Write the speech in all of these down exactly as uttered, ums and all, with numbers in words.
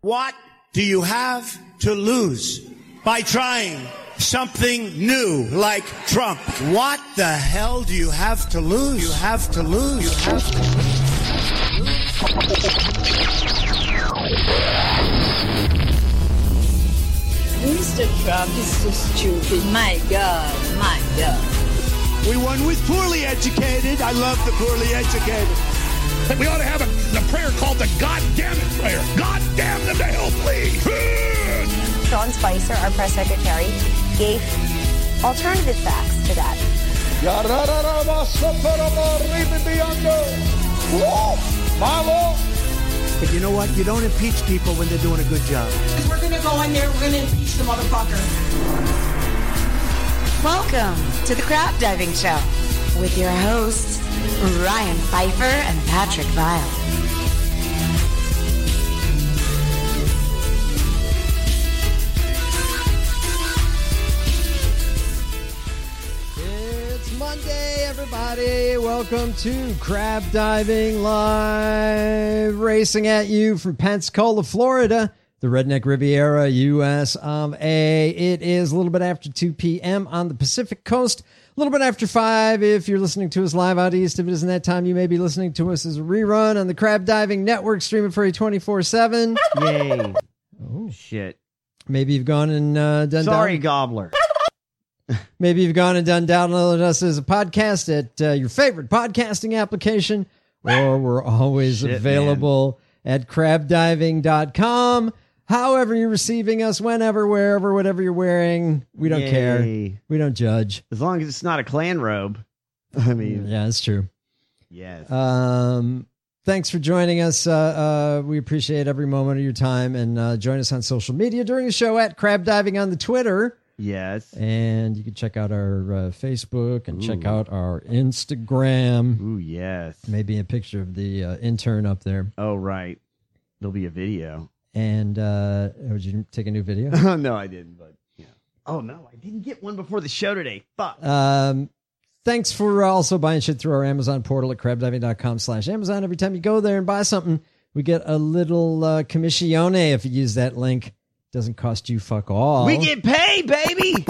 What do you have to lose by trying something new like Trump? What the hell do you have to lose? You have to lose. You have to lose. Mister Trump is so stupid. My God, my God. We won with poorly educated. I love the poorly educated. We ought to have a, a prayer called the God damn it prayer. God damn them to hell, please. Sean Spicer, our press secretary, gave alternative facts to that. But you know what? You don't impeach people when they're doing a good job. We're going to go in there, we're going to impeach the motherfucker. Welcome to the Crap Diving Show with your hosts, Ryan Pfeiffer and Patrick Vile. It's Monday, everybody. Welcome to Crab Diving Live, racing at you from Pensacola, Florida, the Redneck Riviera, U S of A. It is a little bit after two p.m. on the Pacific Coast. A little bit after five if you're listening to us live out east. If it isn't that time, you may be listening to us as a rerun on the Crab Diving Network, streaming for you twenty-four seven. Yay. Oh, shit. Maybe you've gone and uh, done... Sorry, down- Gobbler. Maybe you've gone and done downloaded us as a podcast at uh, your favorite podcasting application, or we're always Shit, available man. at crab diving dot com. However you're receiving us, whenever, wherever, whatever you're wearing, we don't Yay. care. We don't judge. As long as it's not a Klan robe. I mean, yeah, that's true. Yes. Um, thanks for joining us. Uh, uh, we appreciate every moment of your time, and uh, join us on social media during the show at Crab Diving on the Twitter. Yes. And you can check out our uh, Facebook and Ooh. check out our Instagram. Ooh, yes. Maybe a picture of the uh, intern up there. Oh, right. There'll be a video. And uh, would you take a new video? No, I didn't. But yeah. Oh, no, I didn't get one before the show today. Fuck. Um, thanks for also buying shit through our Amazon portal at crab diving dot com slash Amazon. Every time you go there and buy something, we get a little uh, commissione if you use that link. Doesn't cost you fuck all. We get paid, baby.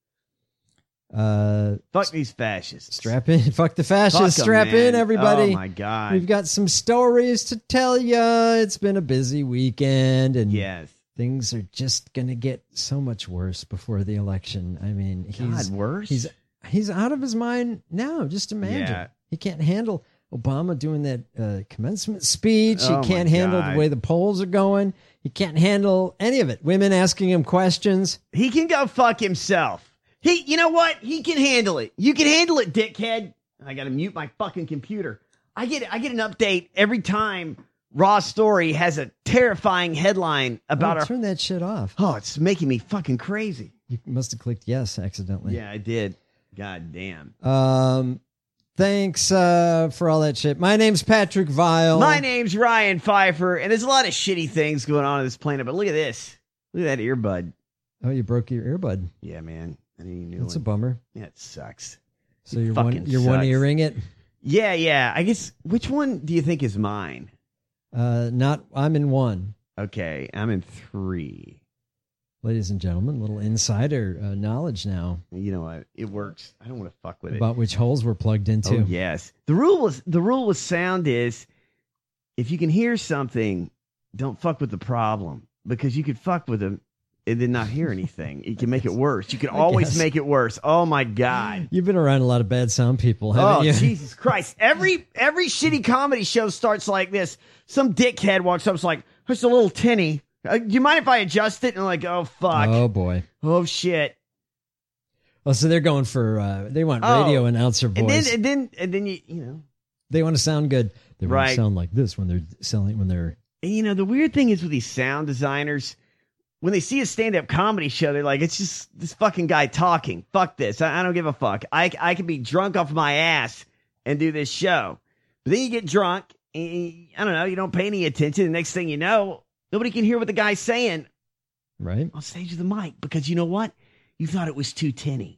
Uh, Fuck these fascists. Strap in. Fuck the fascists. Fuck 'em, strap man. in, everybody. Oh, my God. We've got some stories to tell you. It's been a busy weekend, and yes. things are just going to get so much worse before the election. I mean, he's God, worse? He's he's out of his mind now. Just imagine. Yeah. He can't handle Obama doing that uh, commencement speech. Oh, he can't my handle God. the way the polls are going. He can't handle any of it. Women asking him questions. He can go fuck himself. He, you know what? He can handle it. You can handle it, dickhead. I got to mute my fucking computer. I get I get an update every time Raw Story has a terrifying headline about oh, our... Turn that shit off. Oh, it's making me fucking crazy. You must have clicked yes accidentally. Yeah, I did. God damn. Um, thanks uh, for all that shit. My name's Patrick Vile. My name's Ryan Pfeiffer, and there's a lot of shitty things going on on this planet, but look at this. Look at that earbud. Oh, you broke your earbud. Yeah, man. I need a new That's one. a bummer. Yeah, it sucks. So It you're fucking one, you're one sucks. earring it? Yeah, yeah. I guess, which one do you think is mine? Uh, not, I'm in one. Okay, I'm in three. Ladies and gentlemen, little insider uh, knowledge now. You know what? It works. I don't want to fuck with it. About which holes we're plugged into. Oh, yes. The rule was the rule with sound is if you can hear something, don't fuck with the problem, because you could fuck with them and then not hear anything. You can make it worse. You can I always guess. make it worse. Oh my God. You've been around a lot of bad sound people, haven't Oh, you? Jesus Christ. Every every shitty comedy show starts like this. Some dickhead walks up and is like, it's a little tinny. Uh, do you mind if I adjust it? And I'm like, oh, fuck. Oh, boy. Oh, shit. Oh, so they're going for, uh, they want Oh. radio announcer voice. And then, and then, and then you, you know. They want to sound good. They want Right. to sound like this when they're selling, when they're... And, you know, the weird thing is with these sound designers, when they see a stand-up comedy show, they're like, it's just this fucking guy talking. Fuck this. I, I don't give a fuck. I, I can be drunk off my ass and do this show. But then you get drunk, and, I don't know, you don't pay any attention. The next thing you know, nobody can hear what the guy's saying Right. on stage of the mic, because you know what? You thought it was too tinny.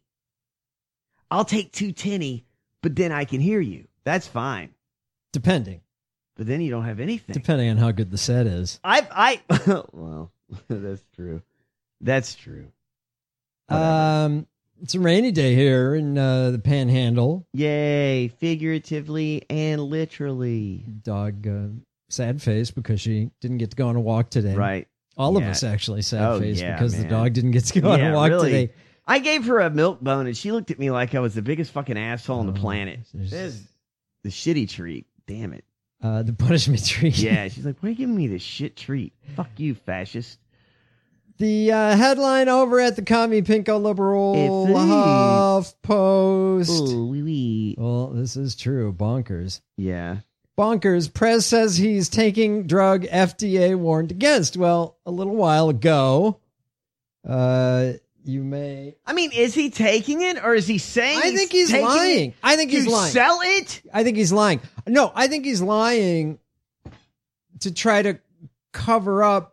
I'll take two tinny, but then I can hear you. That's fine. Depending. but then you don't have anything. Depending on how good the set is. I, I, well, that's true. That's true. Whatever. Um, it's a rainy day here in uh, the Panhandle. Yay, figuratively and literally. Dog, uh, sad face because she didn't get to go on a walk today. Right. All yeah. of us actually sad oh, face yeah, because man. the dog didn't get to go on yeah, a walk really. today. I gave her a milk bone and she looked at me like I was the biggest fucking asshole on the Oh, planet. there's- This is the shitty treat. Damn it. Uh, the punishment treat. Yeah, she's like, why are you giving me this shit treat? Fuck you, fascist. The uh, headline over at the Commie Pinko Liberal It's a- Huff Post. Ooh, wee wee. Well, this is true. Bonkers. Yeah. Bonkers. Prez says he's taking drug F D A warned against. Well, a little while ago, uh, you may. I mean, is he taking it or is he saying I think he's taking lying. it I think he's to lying. sell it? I think he's lying. No, I think he's lying to try to cover up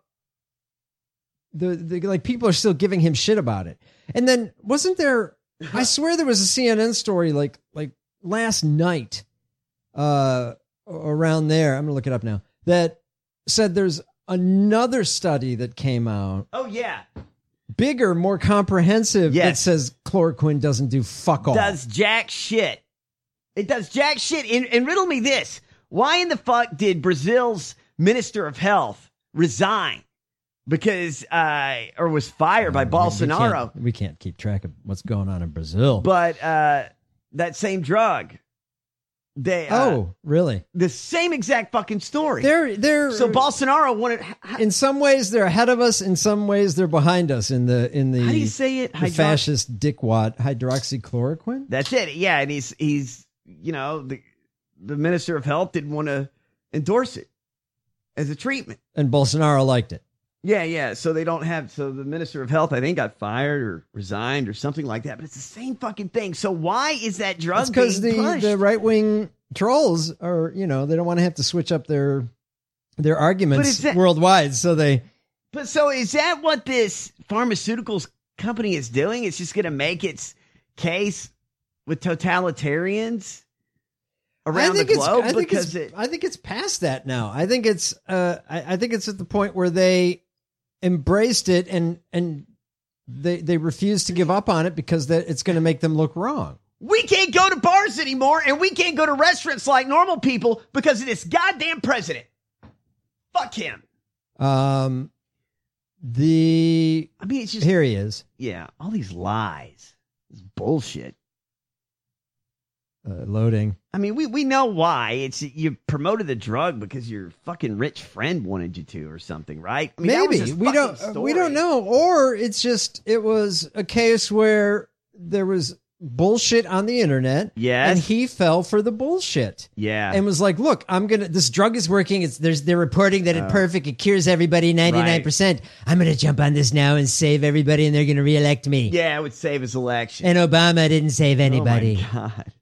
the, the like people are still giving him shit about it. And then wasn't there I swear there was a C N N story like like last night uh around there. I'm going to look it up now. That said there's another study that came out. Oh, yeah. Bigger, more comprehensive Yes. that says chloroquine doesn't do fuck all. Does jack shit. It does jack shit. And, and riddle me this. Why in the fuck did Brazil's Minister of Health resign? Because, uh, or was fired by We Bolsonaro. can't, we can't keep track of what's going on in Brazil. But uh, that same drug. They uh, oh, really? the same exact fucking story. They're they're so Bolsonaro wanted. in some ways they're ahead of us. In some ways they're behind us. In the in the How do you say it? the Hydro- fascist dickwad hydroxychloroquine. That's it. Yeah, and he's he's you know the the Minister of Health didn't want to endorse it as a treatment. And Bolsonaro liked it. Yeah, yeah. So they don't have. So the Minister of Health, I think, got fired or resigned or something like that. But it's the same fucking thing. So why is that drug It's because being the pushed? the right wing trolls are you know they don't want to have to switch up their their But arguments is that- worldwide. So they But so is that what this pharmaceuticals company is doing? It's just going to make its case with totalitarians around I think the it's, globe I think because it's, it. I think it's past that now. I think it's uh I, I think it's at the point where they embraced it and and they they refuse to give up on it because that it's going to make them look wrong. We can't go to bars anymore, and we can't go to restaurants like normal people because of this goddamn president. Fuck him. Um, the I mean, it's just here he is. yeah, all these lies, this bullshit. Uh, loading. I mean, we, we know why. It's you promoted the drug because your fucking rich friend wanted you to or something, right? I mean, that was Maybe his we fucking don't uh, we story. don't know, or it's just it was a case where there was bullshit on the internet. Yes. and he fell for the bullshit. Yeah. And was like, look, I'm gonna. This drug is working. It's there's they're reporting that it's perfect. It cures everybody ninety-nine percent. I'm gonna jump on this now and save everybody, and they're gonna reelect me. Yeah, it would save his election. And Obama didn't save anybody. Oh my God.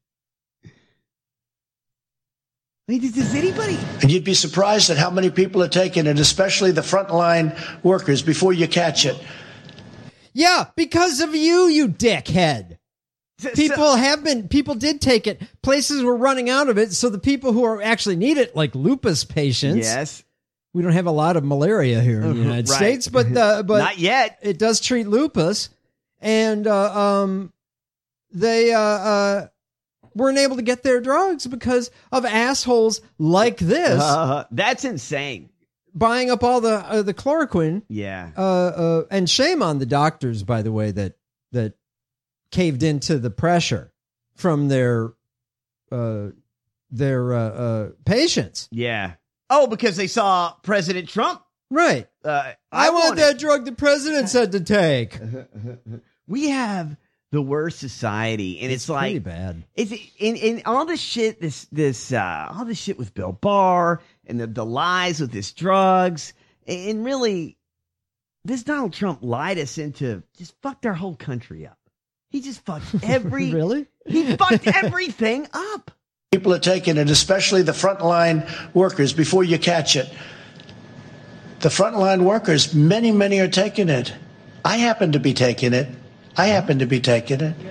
I mean, does, does anybody? And you'd be surprised at how many people are taking it, especially the frontline workers, before you catch it. Yeah, because of you, you dickhead. People have been, people did take it. Places were running out of it. So the people who are actually need it, like lupus patients. Yes. We don't have a lot of malaria here in the United Right. States, but, uh, but Not yet. it does treat lupus. And, uh, um, they, uh, uh, weren't able to get their drugs because of assholes like this Uh, that's insane. buying up all the, uh, the chloroquine. Yeah. Uh, uh, and shame on the doctors, by the way, that, that caved into the pressure from their, uh, their, uh, uh, patients. Yeah. Oh, because they saw President Trump. Right. Uh, I, I, want want that it. drug the president said to take. We have the worst society, and it's, Pretty like bad. it's in in all this shit. This this uh, all this shit with Bill Barr and the, the lies with this drugs, and really, this Donald Trump lied us into just fucked our whole country up. He just fucked every Really? He fucked everything up. People are taking it, especially the frontline workers, before you catch it. The frontline workers, many, many are taking it. I happen to be taking it. I happen to be taking it.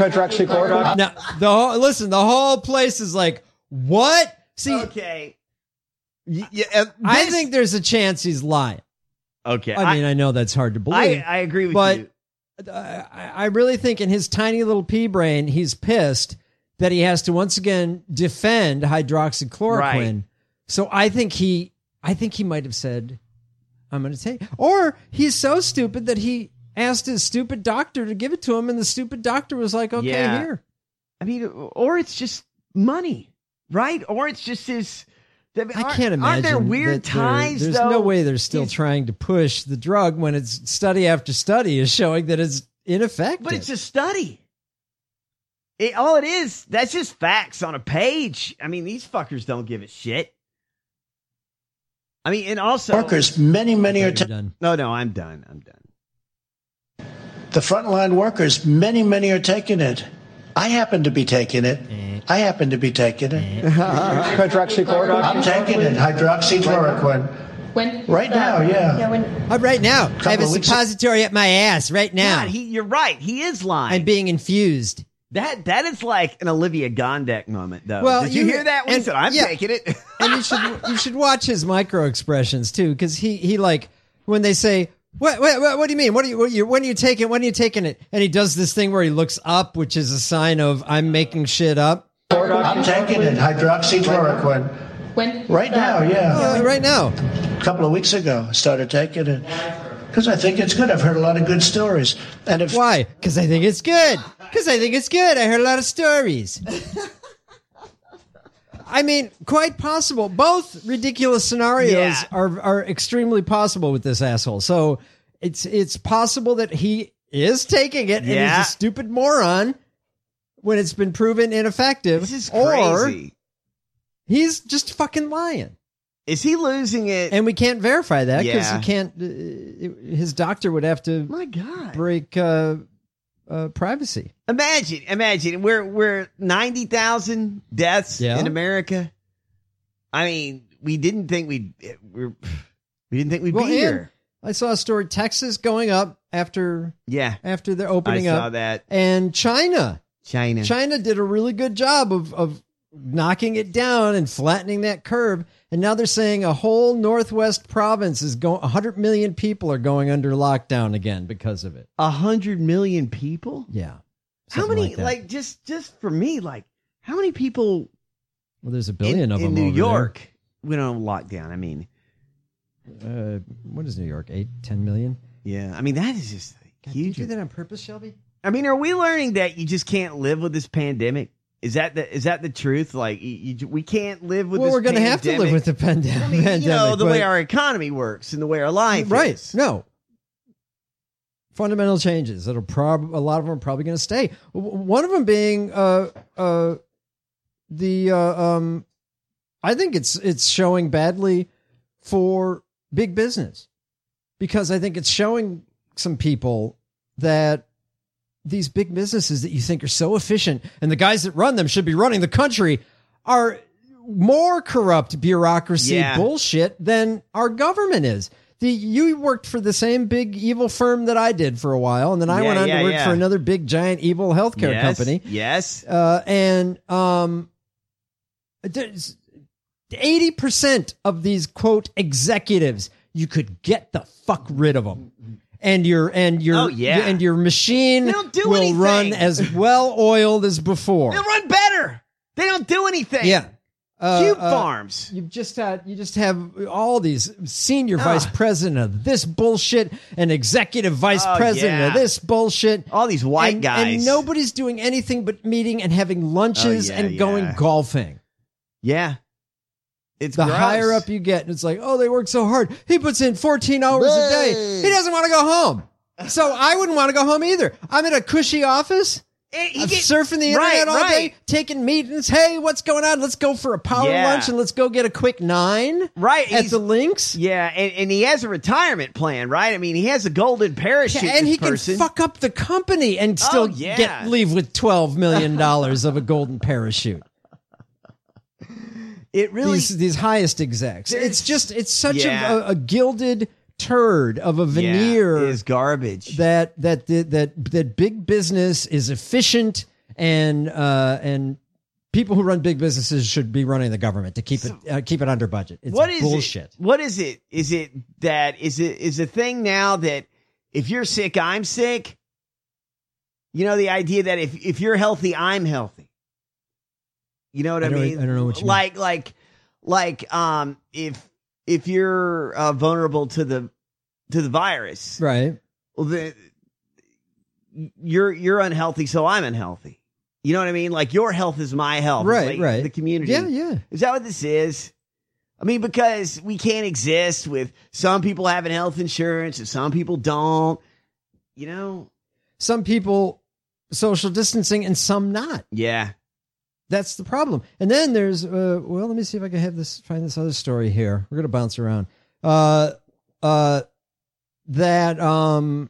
Now, the whole, listen, the whole place is like, what? See, Okay. Yeah, uh, I this- think there's a chance he's lying. Okay, I mean, I, know that's hard to believe. I, I agree with but you. I, I really think in his tiny little pea brain, he's pissed that he has to once again defend hydroxychloroquine. Right. So I think he, I think he might have said, "I'm going to take," or he's so stupid that he asked his stupid doctor to give it to him, and the stupid doctor was like, "Okay, Yeah. here." I mean, or it's just money, right? Or it's just his. I can't imagine. Aren't there weird that there- ties? There's though? no way they're still trying to push the drug when it's study after study is showing that it's ineffective. But it's a study. It, all it is, that's just facts on a page. I mean, these fuckers don't give a shit. I mean, and also workers, many, many are ta- done. No, no, I'm done. I'm done. the frontline workers, many, many are taking it. I happen to be taking it. I happen to be taking it. Hydroxychloroquine. I'm taking it. Hydroxychloroquine. When? Right now, yeah. Yeah, when. Uh, right now, I have a Couple of weeks- suppository up my ass right now. God, he, you're right. He is lying. I'm being infused. that that is like an Olivia Gondek moment, though. Well, Did you, you- hear that when he and- said, "I'm yeah. taking it"? And you should you should watch his micro expressions too, because he he like when they say. What, what what what do you mean? What are you, what are you when are you taking when are you taking it? And he does this thing where he looks up, which is a sign of I'm making shit up. I'm taking it. Hydroxychloroquine. When? Right now, yeah. Uh, right now, A couple of weeks ago, I started taking it. Because I think it's good. I've heard a lot of good stories. And if why? Because I think it's good. Because I think it's good. I heard a lot of stories. I mean, quite possible. Both ridiculous scenarios Yeah. are are extremely possible with this asshole. So it's it's possible that he is taking it and Yeah. he's a stupid moron when it's been proven ineffective. This is or crazy. he's just fucking lying. Is he losing it? And we can't verify that because Yeah. he can't. Uh, his doctor would have to My God. break uh, uh, privacy. Imagine, imagine we're we're ninety thousand deaths Yeah. in America. I mean, we didn't think we'd we're, we didn't think we'd Well, be and here. I saw a story: Texas going up after Yeah, after they're opening I up, saw that. and China. China. China did a really good job of of knocking it down and flattening that curve. And now they're saying a whole Northwest province is going. one hundred million people are going under lockdown again because of it. A hundred million people. Yeah. How Something many? like that. Like, just just for me, like how many people Well, there's a billion in, of them in New over York went on lockdown? I mean, there. Uh, what is New York? Eight, ten million? yeah. I mean, that is just God, did you huge. do that on purpose, Shelby? I mean, are we learning that you just can't live with this pandemic? Is that the is that the truth? Like, you, you, we can't live with. Well, this we're going to have to live pandemic? with the pandemic. I mean, you know, pandemic, the but- way our economy works and the way our life right? is. No, fundamental changes that'll prob a lot of them are probably going to stay. W- One of them being uh uh the uh, um I think it's it's showing badly for big business because I think it's showing some people that these big businesses that you think are so efficient and the guys that run them should be running the country are more corrupt bureaucracy Yeah. bullshit than our government is. The, you worked for the same big evil firm that I did for a while, and then I Yeah, went on yeah, to work yeah. for another big giant evil healthcare Yes, company. Yes. Uh, and um, there's eighty percent of these quote executives, you could get the fuck rid of them. And your and your Oh, yeah. and your machine They don't do will anything. run as well oiled as before. They'll run better. They don't do anything. Yeah. Uh, Cube uh, farms. You've just had you just have all these senior Ah. vice president of this bullshit and executive vice Oh, president yeah. of this bullshit. All these white and, guys. and nobody's doing anything but meeting and having lunches Oh, yeah, and going yeah. golfing. Yeah. It's The gross. higher up you get, it's like, oh, they work so hard. He puts in fourteen hours a day. He doesn't want to go home. So I wouldn't want to go home either. I'm in a cushy office. Eh, he I'm get- surfing the right, internet all right. day, taking meetings. Hey, what's going on? Let's go for a power Yeah. lunch and let's go get a quick nine Right. at he's- the links. Yeah, and, and he has a retirement plan, right? I mean, he has a golden parachute. and this he person. can fuck up the company and still Oh, yeah. get leave with twelve million dollars of a golden parachute. It really. These these highest execs. There's- It's just it's such Yeah. a, a gilded turd of a veneer yeah, is garbage. that that that that that big business is efficient and uh and people who run big businesses should be running the government to keep it uh, keep it under budget. It's what is bullshit. It? What is it? Is it that is it is a thing now that if you're sick, I'm sick? You know, the idea that if if you're healthy, I'm healthy. You know what I, I don't- mean? I don't know what you like, mean. Like, like, um, if if you're uh, vulnerable to the to the virus, Right. well, the, you're you're unhealthy, so I'm unhealthy. You know what I mean? Like your health is my health, Right, like right. The community, Yeah, yeah. Is that what this is? I mean, because we can't exist with some people having health insurance and some people don't. You know, Some people social distancing and some not. yeah. That's the problem. And then there's, uh, well, let me see if I can have this, find this other story here. We're going to bounce around. Uh, uh, that, um,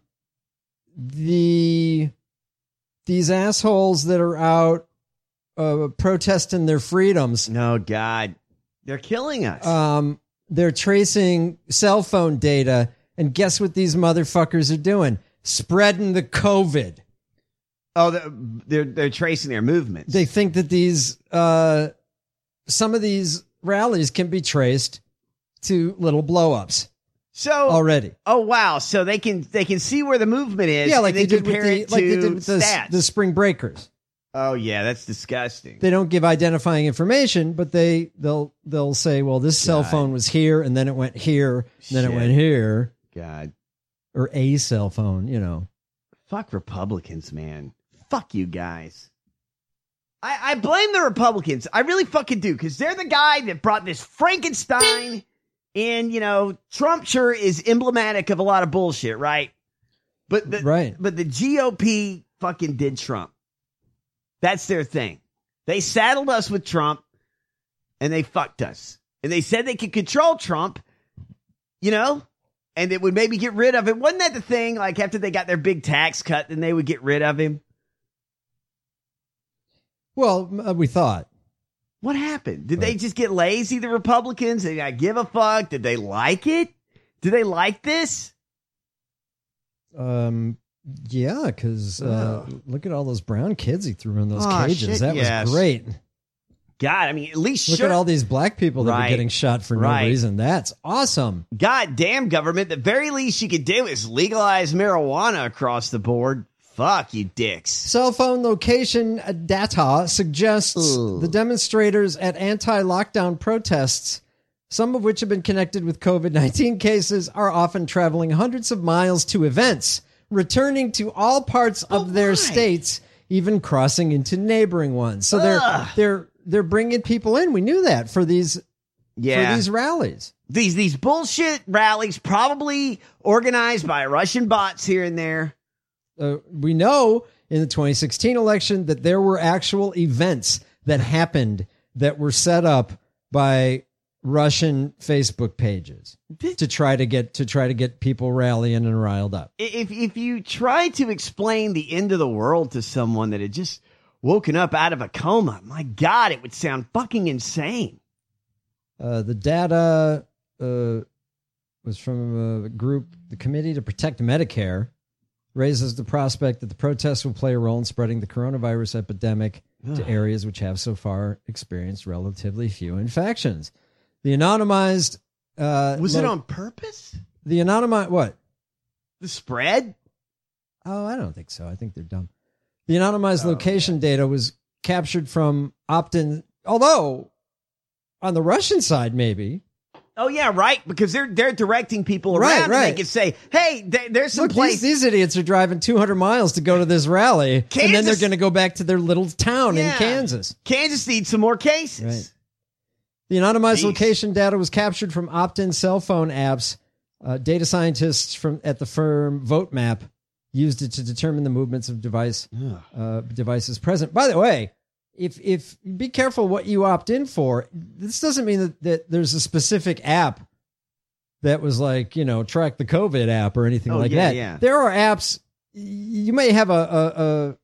the, these assholes that are out, uh, protesting their freedoms. No, God, they're killing us. Um, they're tracing cell phone data. And guess what these motherfuckers are doing? Spreading the COVID. oh, they're, they're they're tracing their movements. They think that these, uh, some of these rallies can be traced to little blowups so already. Oh wow! So they can they can see where the movement is. Yeah, like and they, did with compare the it like they to did with the, stats. the spring breakers. Oh yeah, that's disgusting. They don't give identifying information, but they they'll they'll say, well, this cell God. phone was here, and then it went here, and then Shit. it went here, God, or a cell phone. You know, fuck Republicans, man. Fuck you guys. I, I blame the Republicans. I really fucking do, because they're the guy that brought this Frankenstein in. You know, Trump sure is emblematic of a lot of bullshit, right? But the, Right. But the G O P fucking did Trump. That's their thing. They saddled us with Trump, and they fucked us. And they said they could control Trump, you know, and it would maybe get rid of him. Wasn't that the thing? Like after they got their big tax cut, then they would get rid of him. well, uh, we thought. What happened? Did they just get lazy, the Republicans? Did they not give a fuck? Did they like it? Do they like this? Um, yeah, because uh, look at all those brown kids he threw in those Oh, cages. shit, that yes. was great. God, I mean, at least Look sure. at all these black people that Right. were getting shot for no Right. reason. That's awesome. God damn, government. The very least you could do is legalize marijuana across the board. Fuck you dicks. Cell phone location data suggests Ugh. the demonstrators at anti-lockdown protests, some of which have been connected with COVID nineteen cases, are often traveling hundreds of miles to events, returning to all parts of their why? states, even crossing into neighboring ones. So they're Ugh. they're they're bringing people in. We knew that for these Yeah. for these rallies. These these bullshit rallies probably organized by Russian bots here and there. Uh, we know in the twenty sixteen election that there were actual events that happened that were set up by Russian Facebook pages to try to get to try to get people rallying and riled up. If if you try to explain the end of the world to someone that had just woken up out of a coma, my God, it would sound fucking insane. Uh, the data uh, was from a group, the Committee to Protect Medicare, raises the prospect that the protests will play a role in spreading the coronavirus epidemic to areas which have so far experienced relatively few infections. The anonymized uh, Was it lo- on purpose? the anonymized what? The spread? Oh, I don't think so. I think they're dumb. The anonymized Oh, location data was captured from opt-in, although on the Russian side, maybe. Oh yeah, right. Because they're they're directing people Right, around, and right. they can say, "Hey, th- there's some Look, place." these, these idiots are driving two hundred miles to go to this rally, and then they're Kansas- going to go back to their little town Yeah. in Kansas. Kansas needs some more cases. Right. The anonymized Jeez. location data was captured from opt-in cell phone apps. Uh, data scientists from at the firm VoteMap used it to determine the movements of device uh, devices present. By the way, if if be careful what you opt in for. This doesn't mean that, that there's a specific app that was like, you know, track the COVID app or anything Oh, like yeah, that. yeah. There are apps. You may have a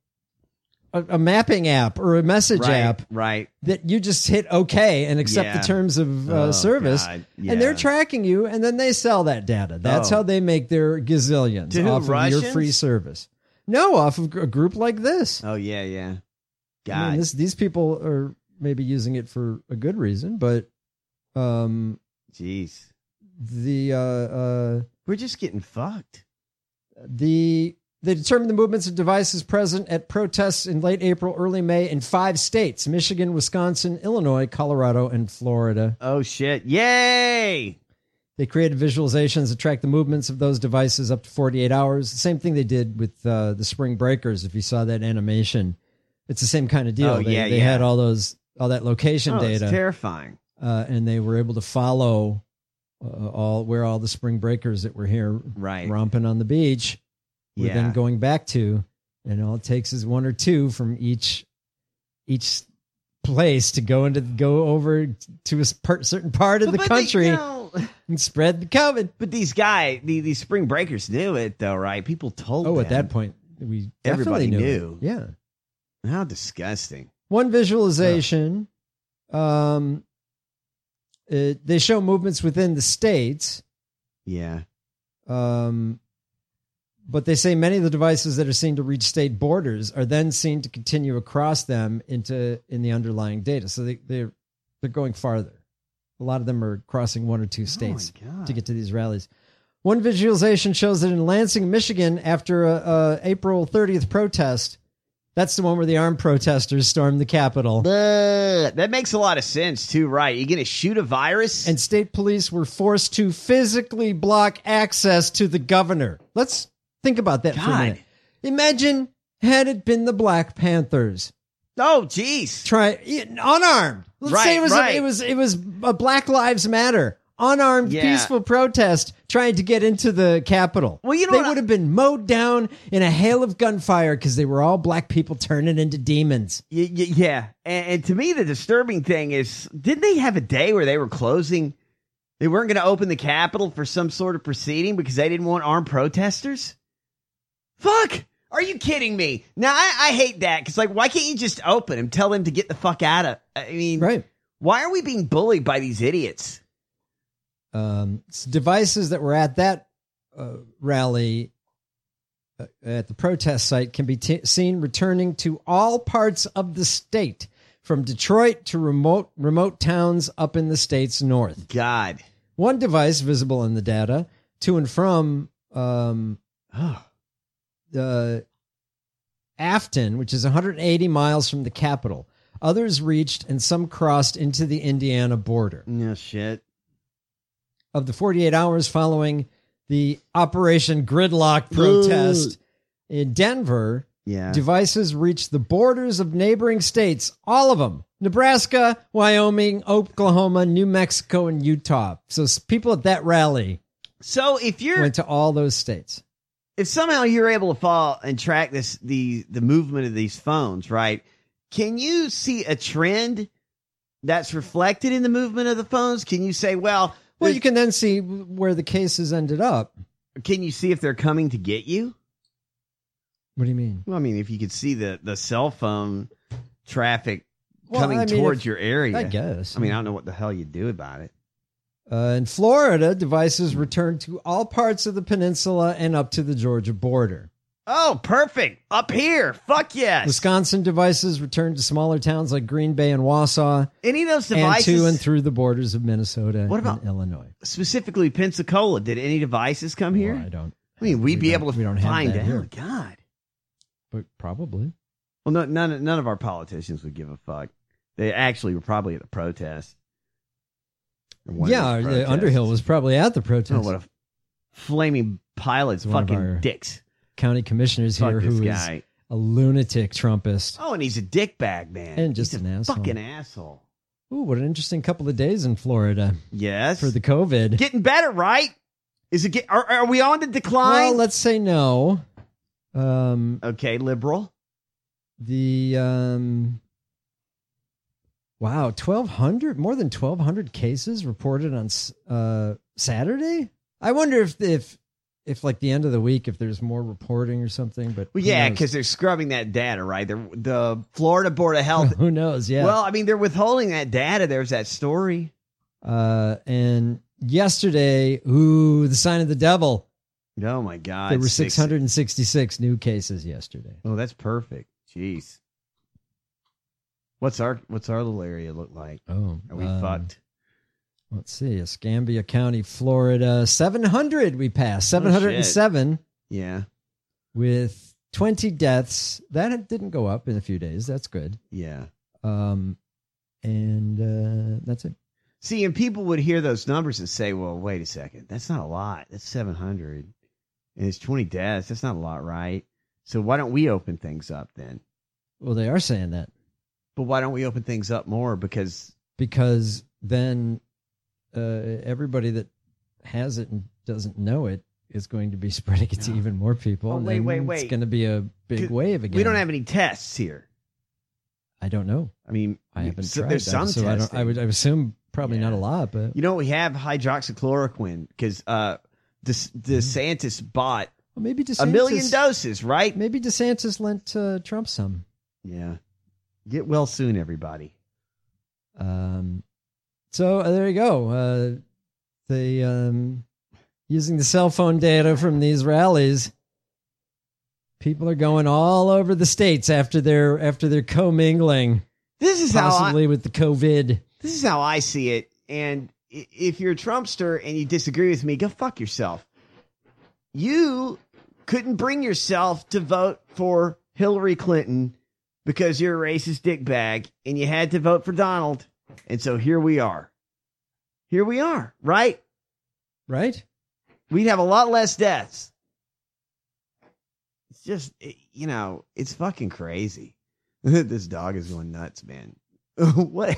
a, a, a mapping app or a message Right, app right. that you just hit OK and accept Yeah. the terms of uh, Oh, service. God, And they're yeah. tracking you, and then they sell that data. That's Oh. how they make their gazillions To who, off of your Russians? free service. No, off of a group like this. Oh yeah, yeah. God, I mean, this, these people are maybe using it for a good reason, but um, jeez, the uh, uh, we're just getting fucked. The they determined the movements of devices present at protests in late April, early May in five states: Michigan, Wisconsin, Illinois, Colorado, and Florida. Oh shit! Yay! They created visualizations that track the movements of those devices up to forty-eight hours. The same thing they did with uh, the Spring Breakers. If you saw that animation, it's the same kind of deal. Oh, they yeah, they yeah. had all those all that location Oh, data. it's terrifying. Uh, and they were able to follow uh, all where all the Spring Breakers that were here right. romping on the beach were Yeah. then going back to. And all it takes is one or two from each each place to go into go over to a per- certain part of But- the but they- country. you know, and spread the COVID. But these guys, the, these Spring Breakers knew it, though, right? People told Oh, them. at that point, we Everybody definitely knew. It. Yeah. How disgusting. One visualization, um, it, they show movements within the states. Yeah. Um, but they say many of the devices that are seen to reach state borders are then seen to continue across them into in the underlying data. So they, they're they're going farther. A lot of them are crossing one or two states God. to get to these rallies. One visualization shows that in Lansing, Michigan, after a, a April thirtieth protest, that's the one where the armed protesters stormed the Capitol. But that makes a lot of sense, too, right? You're going to shoot a virus? And state police were forced to physically block access to the governor. Let's think about that for a God. minute. Imagine had it been the Black Panthers. Oh, jeez. Try unarmed. Let's Right, say it was right. a, it was it was a Black Lives Matter unarmed Yeah. peaceful protest trying to get into the Capitol. Well, you know they what I- would have been mowed down in a hail of gunfire because they were all black people turning into demons. Y- y- yeah. And, and to me, the disturbing thing is, didn't they have a day where they were closing? They weren't going to open the Capitol for some sort of proceeding because they didn't want armed protesters? Fuck! Are you kidding me? Now, I, I hate that because, like, why can't you just open them? Tell them to get the fuck out of. I mean, Right. why are we being bullied by these idiots? Um, s- devices that were at that uh, rally uh, at the protest site can be t- seen returning to all parts of the state, from Detroit to remote remote towns up in the state's north. God. One device visible in the data to and from um, uh, Afton, which is one hundred eighty miles from the capital. Others reached and some crossed into the Indiana border. No shit. Of the forty-eight hours following the Operation Gridlock protest in Denver, Yeah. devices reached the borders of neighboring states, all of them. Nebraska, Wyoming, Oklahoma, New Mexico, and Utah. So s- people at that rally So if you're went to all those states. if somehow you're able to follow and track this the the movement of these phones, right? Can you see a trend that's reflected in the movement of the phones? Can you say, well, Well, there's- you can then see where the cases ended up. can you see if they're coming to get you? What do you mean? Well, I mean, if you could see the the cell phone traffic Well, coming I mean, towards if- your area, I guess. I mean, I don't know what the hell you do about it. Uh, in Florida, devices returned to all parts of the peninsula and up to the Georgia border. Oh, perfect. Up here. Fuck yes. Wisconsin devices returned to smaller towns like Green Bay and Wausau. Any of those And devices to and through the borders of Minnesota What about- and Illinois. specifically Pensacola, did any devices come here? Well, I don't. I mean, we'd we be don't- able to we don't have find that out. here. God. But probably. Well, no, none none of our politicians would give a fuck. They actually were probably at the protest. Or one of Yeah, these uh, protests. Underhill was probably at the protest. Oh, what a flaming pilot's One of fucking our dicks. County commissioners Fuck here this who is guy. a lunatic Trumpist. Oh, and he's a dickbag, man. And just He's an a asshole. fucking asshole. Ooh, what an interesting couple of days in Florida Yes. for the COVID. Getting better, right? Is it? Get, are, are we on the decline? Well, let's say no. Um, okay, liberal. The um, wow, twelve hundred, more than twelve hundred cases reported on s- uh Saturday. I wonder if if if like the end of the week, if there's more reporting or something. But Well, who yeah, knows? because they're scrubbing that data, right? They're, the Florida Board of Health. who knows? Yeah. Well, I mean, they're withholding that data. There's that story. Uh, and yesterday, ooh, the sign of the devil. Oh my God! There were six- six hundred sixty-six new cases yesterday. Oh, that's perfect. Jeez. What's our What's our little area look like? Oh, are we um, fucked? Let's see. Escambia County, Florida, seven hundred we passed. seven hundred seven. Oh, yeah. With twenty deaths. That didn't go up in a few days. That's good. Yeah. Um, and uh, that's it. See, and people would hear those numbers and say, well, wait a second. That's not a lot. That's seven hundred. And it's twenty deaths. That's not a lot, right? So why don't we open things up then? Well, they are saying that. But why don't we open things up more? Because Because then uh, everybody that has it and doesn't know it is going to be spreading it to even more people. Oh, and wait, then wait, wait. It's going to be a big wave again. we don't have any tests here. I don't know. I mean, I haven't so tried there's that, some so I, don't, testing. I would I would assume probably not a lot, but You know, we have hydroxychloroquine because uh, DeS- DeSantis bought well, maybe DeSantis, a million doses, right? Maybe DeSantis lent uh, Trump some. Yeah. Get well soon, everybody. Um, so uh, there you go. Uh, the um, using the cell phone data from these rallies, people are going all over the states after their after their commingling. This is how I- possibly with the COVID. This is how I see it. And i- if you're a Trumpster and you disagree with me, go fuck yourself. You couldn't bring yourself to vote for Hillary Clinton because you're a racist dickbag and you had to vote for Donald. And so here we are. Here we are, right? Right? We'd have a lot less deaths. It's just, you know, it's fucking crazy. This dog is going nuts, man. What?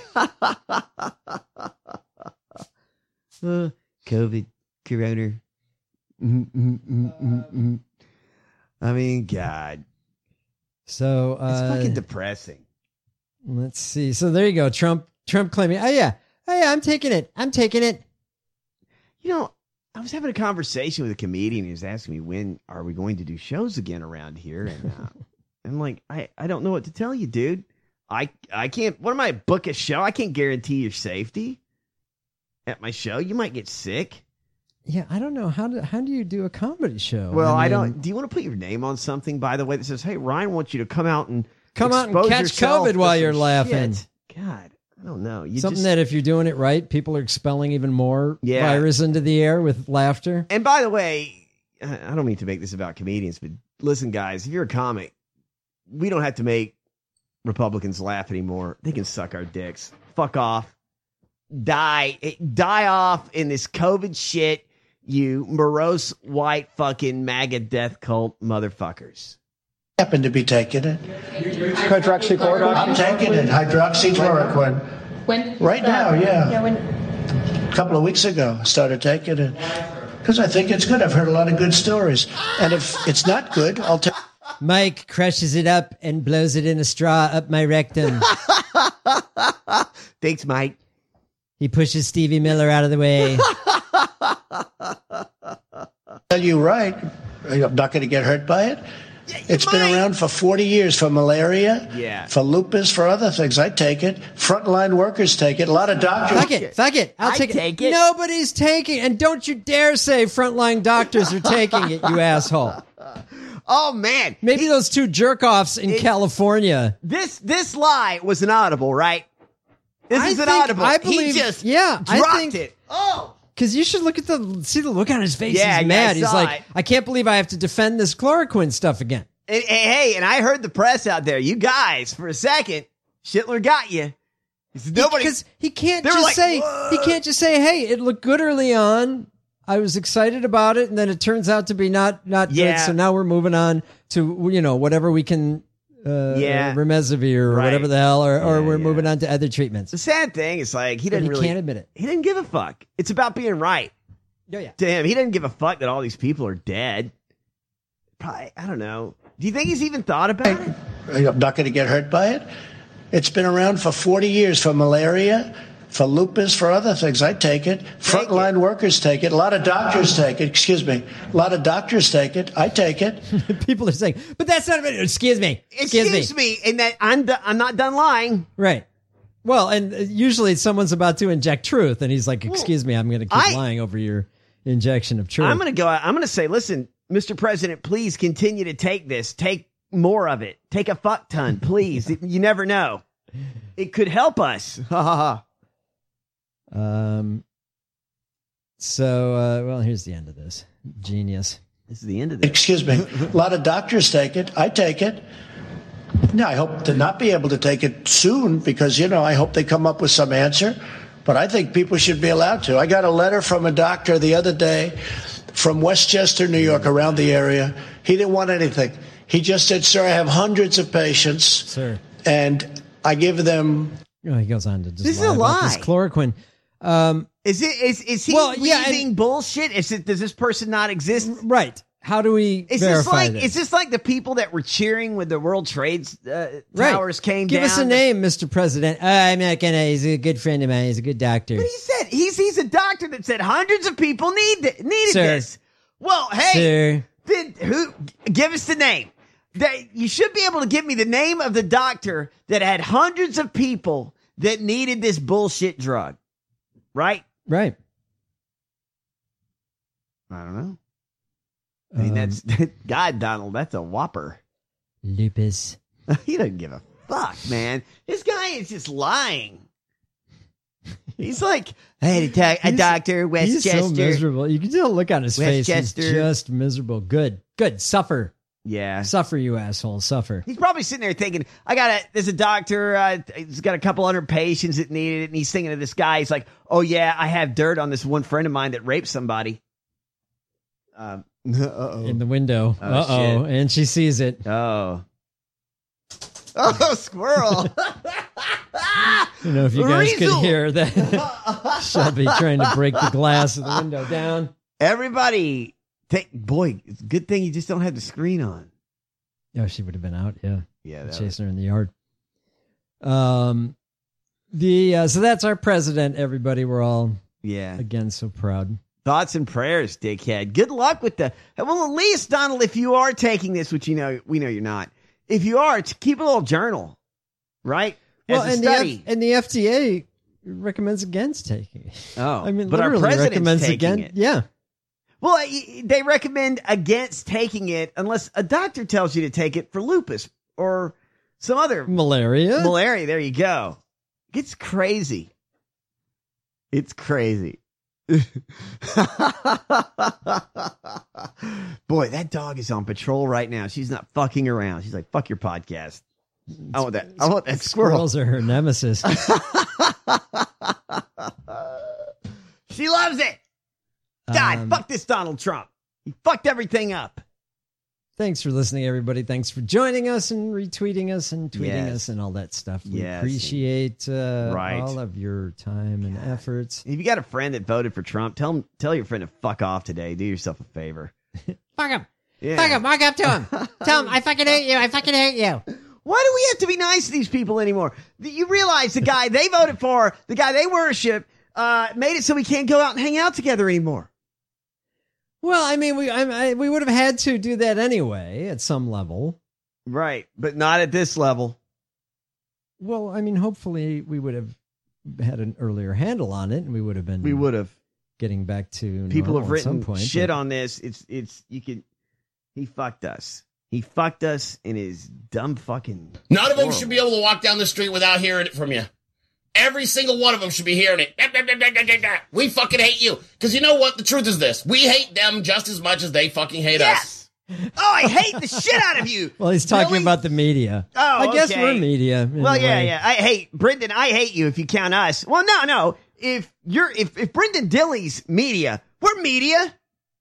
uh, COVID, Corona. Mm, mm, mm, mm, mm. I mean, God. So uh, It's fucking depressing. Let's see. So there you go. Trump Trump claiming, oh yeah, oh yeah, I'm taking it. I'm taking it. You know, I was having a conversation with a comedian. He was asking me, when are we going to do shows again around here? And uh, I'm like, I, I don't know what to tell you, dude. I I can't, what am I, book a show? I can't guarantee your safety at my show. You might get sick. Yeah, I don't know. How do, how do you do a comedy show? Well, I, mean, don't, do you want to put your name on something, by the way, that says, hey, Ryan wants you to come out and Come out and expose catch yourself COVID to while some you're laughing. shit? God, I don't know. You Something just, that if you're doing it right, people are expelling even more Yeah. virus into the air with laughter. And by the way, I I don't mean to make this about comedians, but listen, guys, if you're a comic, we don't have to make Republicans laugh anymore. They can suck our dicks. Fuck off. Die. Die off in this COVID shit, you morose white fucking MAGA death cult motherfuckers. Happen to be taking it. Hydroxychloroquine? I'm taking it. Hydroxychloroquine. When? Right now, yeah. Yeah, when? A couple of weeks ago, I started taking it. Because I think it's good. I've heard a lot of good stories. And if it's not good, I'll take Mike crushes it up and blows it in a straw up my rectum. Thanks, Mike. He pushes Stevie Miller out of the way. tell you right. I'm not going to get hurt by it. It's been around for forty years for malaria, Yeah. for lupus, for other things. I take it. Frontline workers take it. A lot of doctors. Fuck it. Fuck it. I'll I take, take it. Nobody's taking it. And don't you dare say frontline doctors are taking it, you asshole. Oh, man. Maybe those two jerk-offs in It- California. This this lie was inaudible, right? This I is think- inaudible. I believe- he just yeah, I dropped think- it. Oh. Because you should look at the, see the look on his face. Yeah, He's yeah, I mad. He's saw like, it. I can't believe I have to defend this chloroquine stuff again. And, and hey, and I heard the press out there. You guys, for a second, Schindler got you. He said, Nobody. Because he can't They were just like, say, "What?" he can't just say, hey, it looked good early on. I was excited about it. And then it turns out to be not, not Yeah. good. So now we're moving on to, you know, whatever we can, uh, Yeah. remdesivir or Right. whatever the hell, or, or Yeah, we're yeah. moving on to other treatments. The sad thing is, like, he But didn't he really. can't admit it. He didn't give a fuck. It's about being right. Yeah, yeah. To him, he didn't give a fuck that all these people are dead. Probably, I don't know. Do you think he's even thought about it? I'm not going to get hurt by it. It's been around for forty years for malaria, for lupus, for other things. I take it. Frontline workers take it. A lot of doctors take it. Excuse me. A lot of doctors take it. I take it. People are saying, but that's not, excuse me. Excuse, Excuse me. me, and that I'm do- I'm not done lying. Right. Well, and uh, usually someone's about to inject truth, and he's like, excuse me, I'm going to keep I- lying over your injection of truth. I'm going to go out. I'm going to say, listen, Mister President, please continue to take this. Take more of it. Take a fuck ton, please. You never know. It could help us. Ha ha ha. Um. So, uh, well, here's the end of this. Genius. This is the end of this. Excuse me. A lot of doctors take it. I take it. Now, I hope to not be able to take it soon because, you know, I hope they come up with some answer. But I think people should be allowed to. I got a letter from a doctor the other day from Westchester, New York, around the area. He didn't want anything. He just said, sir, I have hundreds of patients. Sir. And I give them. Oh, he goes on to just This is lie a about lie. this chloroquine. Um, is it is is he well, yeah, reading and- bullshit? Is it does this person not exist? Right. How do we Is verify this like this? is this like the people that were cheering when the World Trade uh, Right. Towers came Give down? us a name, Mister President. Uh, I'm not gonna. He's a good friend of mine. He's a good doctor. But he said he's he's a doctor that said hundreds of people need th- needed Sir. this. Well, hey, Sir. did who give us the name? That you should be able to give me the name of the doctor that had hundreds of people that needed this bullshit drug, right? Right. I don't know. I mean, Um, that's God, Donald. That's a whopper. Lupus. He doesn't give a fuck, man. This guy is just lying. He's like, I had a, doc- a He's- doctor, He's Westchester. so miserable. You can tell the look on his face. He's Westchester. just miserable. Good. Good. Suffer. Yeah. Suffer, you asshole. Suffer. He's probably sitting there thinking, I got a, there's a doctor, uh, he's got a couple hundred patients that needed it. And he's thinking of this guy. He's like, oh, yeah, I have dirt on this one friend of mine that raped somebody. Um, uh-oh. In the window. Oh, Uh oh. shit. And she sees it. Oh. Oh, squirrel. You know, if you guys Weasel. could hear that, Shelby trying to break the glass of the window down. Everybody, take, boy, it's a good thing you just don't have the screen on. Oh, she would have been out. Yeah. Yeah, that Chasing her in the yard. Um, the uh, so that's our president. Everybody, we're all Yeah. again so proud. Thoughts and prayers, dickhead. Good luck with the. Well, at least, Donald, if you are taking this, which you know, we know you're not. If you are, to keep a little journal, right? As Well, a and study. the F- and the F D A recommends against taking it. Oh, I mean, but our literally president's recommends taking again. it. Yeah. Well, y- they recommend against taking it unless a doctor tells you to take it for lupus or some other Malaria. malaria. There you go. It's crazy. It's crazy. Boy, that dog is on patrol right now. She's not fucking around. She's like, fuck your podcast. I want that. I want that squirrel. Squirrels are her nemesis. She loves it. God, Um, fuck this Donald Trump. He fucked everything up. Thanks for listening, everybody. Thanks for joining us and retweeting us and tweeting Yes. us and all that stuff. We Yes. appreciate uh, Right. all of your time and efforts. If you got a friend that voted for Trump, tell him, tell your friend to fuck off today. Do yourself a favor. Fuck him. Yeah. Fuck him. Walk up to him. Tell him, I fucking hate you. I fucking hate you. Why do we have to be nice to these people anymore? You realize the guy they voted for, the guy they worship, uh, made it so we can't go out and hang out together anymore. Well, I mean, we I, I, we would have had to do that anyway at some level. Right, but not at this level. Well, I mean, hopefully we would have had an earlier handle on it, and we would have been We would have. getting back to People normal have at some written point, shit but- on this. It's it's you could. He fucked us. He fucked us in his dumb fucking. None of them horrible. should be able to walk down the street without hearing it from you. Every single one of them should be hearing it. We fucking hate you. Because you know what? The truth is this. We hate them just as much as they fucking hate us. Yes. Oh, I hate the shit out of you. Well, he's talking Really? about the media. Oh, I guess okay. we're media. in Well, a yeah, way. yeah. I hate Brendan. I hate you if you count us. Well, no, no. If you're if if Brendan Dilly's media, we're media.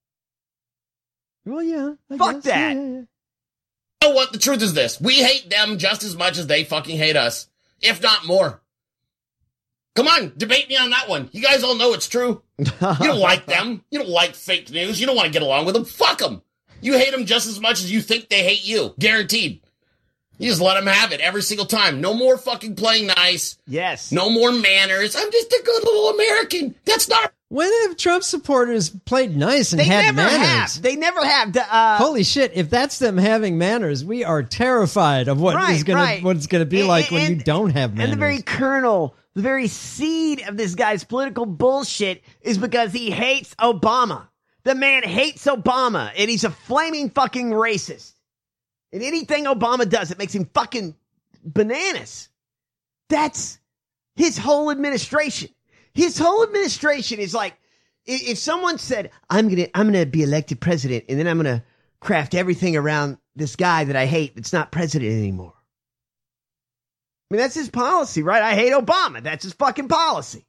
Well, yeah. I Fuck guess. that. Yeah, yeah, yeah. You know what? The truth is this. We hate them just as much as they fucking hate us. If not more. Come on, debate me on that one. You guys all know it's true. You don't like them. You don't like fake news. You don't want to get along with them. Fuck them. You hate them just as much as you think they hate you. Guaranteed. You just let them have it every single time. No more fucking playing nice. Yes. No more manners. I'm just a good little American. That's not... When have Trump supporters played nice and They had never manners? have. They never have. Uh, Holy shit! If that's them having manners, we are terrified of what Right, is gonna right. what it's gonna be And- like when and- you don't have manners. And the very kernel, the very seed of this guy's political bullshit is because he hates Obama. The man hates Obama, and he's a flaming fucking racist. And anything Obama does, it makes him fucking bananas. That's his whole administration. His whole administration is like, if, if someone said, I'm going to, I'm going to be elected president and then I'm going to craft everything around this guy that I hate that's not president anymore. I mean, that's his policy, right? I hate Obama. That's his fucking policy.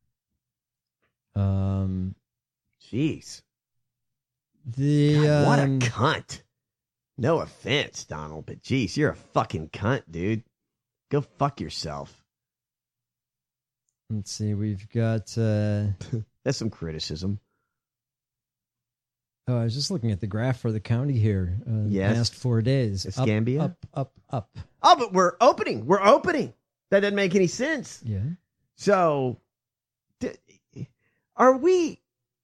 Um, Jeez. The God, what a um, cunt. No offense, Donald, but jeez, you're a fucking cunt, dude. Go fuck yourself. Let's see. We've got. Uh, That's some criticism. Oh, I was just looking at the graph for the county here. Uh, Yes. The past four days. Escambia? Up, up, up, up. Oh, but we're opening. We're opening. That doesn't make any sense. Yeah. So, d- are we,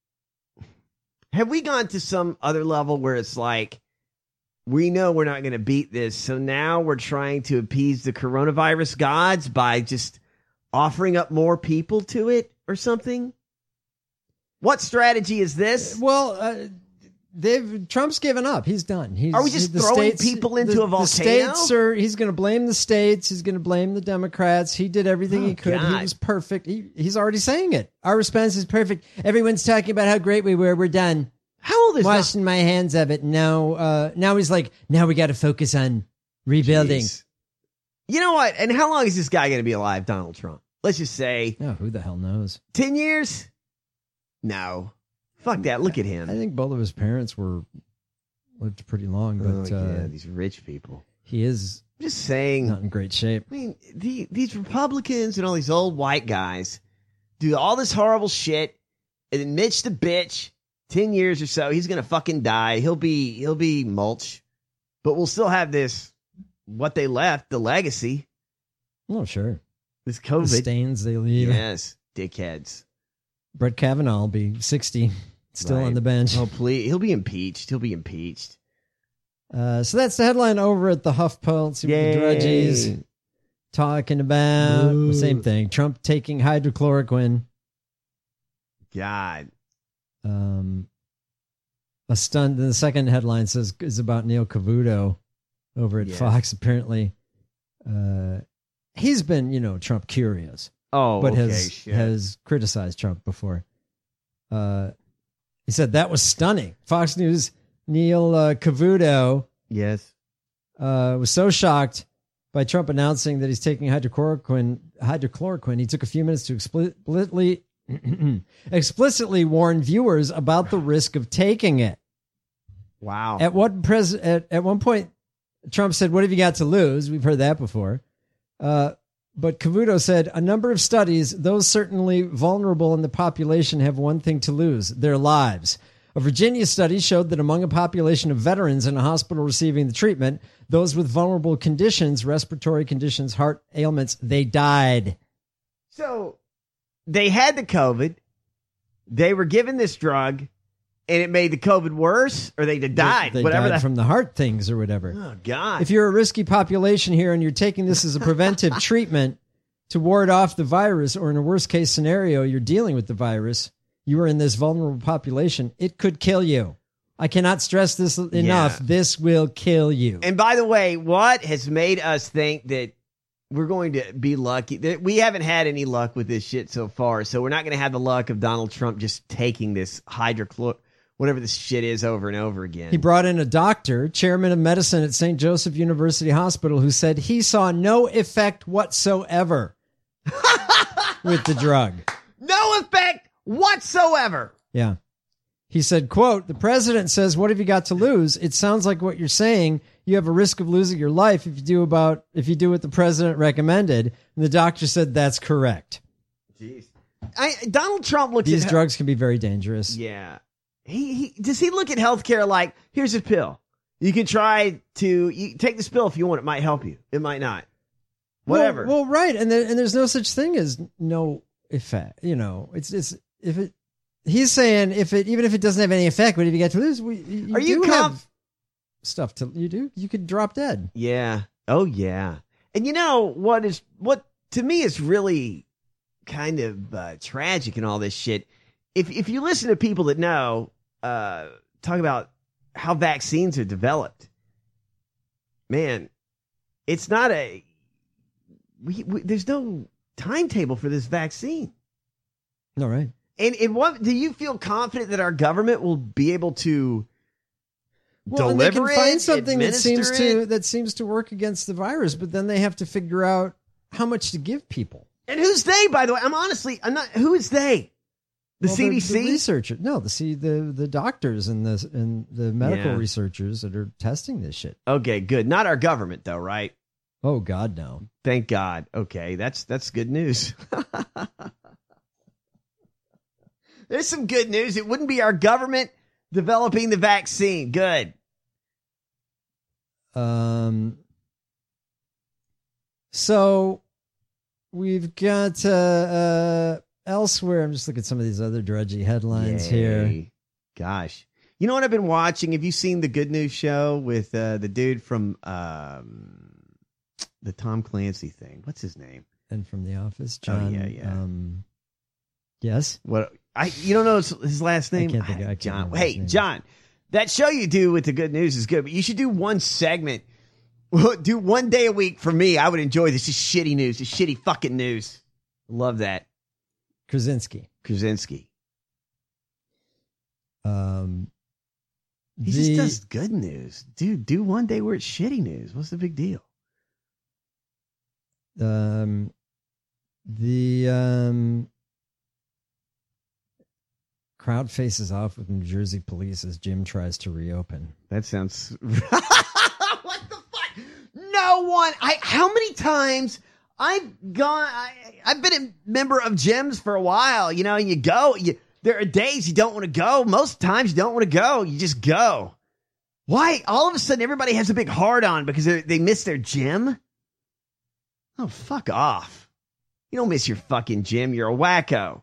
have we gone to some other level where it's like, we know we're not going to beat this, so now we're trying to appease the coronavirus gods by just offering up more people to it or something? What strategy is this? Well, uh, they've Trump's given up. He's done. He's, Are we just the throwing states- people into the- a volcano? The states are. He's going to blame the states. He's going to blame the Democrats. He did everything Oh, he could. God. He was perfect. He, he's already saying it. Our response is perfect. Everyone's talking about how great we were. We're done. How old is washing my hands of it? Now, uh, now he's like, now we got to focus on rebuilding. Jeez. You know what? And how long is this guy going to be alive, Donald Trump? Let's just say Oh, who the hell knows? ten years? No. Fuck that. Look at him. I think both of his parents were lived pretty long, but oh, uh, yeah, these rich people. he is I'm just saying. not in great shape. I mean, the, these Republicans and all these old white guys do all this horrible shit, and then Mitch the bitch, ten years or so, he's gonna fucking die. He'll be he'll be mulch, but we'll still have this what they left, the legacy. Oh, sure. This The COVID stains they leave. Yes, dickheads. Brett Kavanaugh will be sixty, still Right. on the bench. Oh please, he'll be impeached. He'll be impeached. Uh, so that's the headline over at the HuffPo. See what the Yay. drudgies talking about. Boo. Same thing. Trump taking hydrochloroquine. God. Um, a stun. The second headline says is about Neil Cavuto over at Yes. Fox. Apparently, uh, he's been, you know, Trump curious, Oh, but okay, has shit. has criticized Trump before. Uh, he said that was stunning. Fox News Neil uh, Cavuto Yes. uh, was so shocked by Trump announcing that he's taking hydrochloroquine. Hydrochloroquine. He took a few minutes to explicitly explicitly warn viewers about the risk of taking it. Wow. At what pres at, at one point, Trump said, "What have you got to lose?" We've heard that before. Uh, but Cavuto said, "A number of studies, those certainly vulnerable in the population, have one thing to lose: their lives." A Virginia study showed that among a population of veterans in a hospital receiving the treatment, those with vulnerable conditions, respiratory conditions, heart ailments, they died. So they had the COVID. They were given this drug, and it made the COVID worse, or they died. They, they whatever died that. from the heart things or whatever. Oh God! If you're a risky population here and you're taking this as a preventive treatment to ward off the virus, or in a worst case scenario, you're dealing with the virus, you are in this vulnerable population, it could kill you. I cannot stress this enough. Yeah. This will kill you. And by the way, what has made us think that we're going to be lucky? That we haven't had any luck with this shit so far, so we're not going to have the luck of Donald Trump just taking this hydrochlor, whatever this shit is, over and over again. He brought in a doctor, chairman of medicine at Saint Joseph University Hospital, who said he saw no effect whatsoever with the drug. No effect whatsoever. Yeah. He said, quote, "The president says, what have you got to lose? It sounds like what you're saying. You have a risk of losing your life if you do about if you do what the president recommended." And the doctor said, that's correct. Jeez. I, Donald Trump looks These at drugs can be very dangerous. Yeah. He, he does he look at healthcare like, here's a pill. You can try to you, take this pill if you want. It might help you. It might not. Whatever. Well, well right. And there, and there's no such thing as no effect. You know, it's it's if it he's saying if it even if it doesn't have any effect, what have you got to lose? We, you Are you do com- have stuff to you do. You could drop dead. Yeah. Oh yeah. And you know what is what to me is really kind of uh, tragic in all this shit. If if you listen to people that know, uh, talk about how vaccines are developed, man, it's not a we, we there's no timetable for this vaccine. No, right. And and what do you feel confident that our government will be able to well, deliver and they it, can find something that administer seems it? to that seems to work against the virus, but then they have to figure out how much to give people. And who's they, by the way? I'm honestly, I'm not. Who is they? The well, C D C the, the researcher? No, the C the the doctors and the and the medical Yeah. researchers that are testing this shit. Okay, good. Not our government, though, right? Oh God, no. Thank God. Okay, that's that's good news. There's some good news. It wouldn't be our government developing the vaccine. Good. Um. So we've got uh, uh elsewhere. I'm just looking at some of these other drudgy headlines here. Yay. Gosh. You know what I've been watching? Have you seen the Good News Show with uh, the dude from um, the Tom Clancy thing? What's his name? And from The Office, John. Oh, yeah, yeah. Um, yes. What I you don't know his, his last name? I can't think. I can't John. remember his Hey, name. John. That show you do with the Good News is good, but you should do one segment. Do one day a week for me. I would enjoy this. Just shitty news. Just shitty fucking news. Love that. Krasinski. Krasinski. Um, He the- just does good news. Dude, do one day where it's shitty news. What's the big deal? Um, the um, crowd faces off with New Jersey police as gym tries to reopen. That sounds. What the fuck? No one. I. How many times I've gone? I, I've been a member of gyms for a while. You know, and you go. You there are days you don't want to go. Most times you don't want to go. You just go. Why? All of a sudden, everybody has a big hard on because they, they miss their gym. Oh, fuck off! You don't miss your fucking gym. You're a wacko.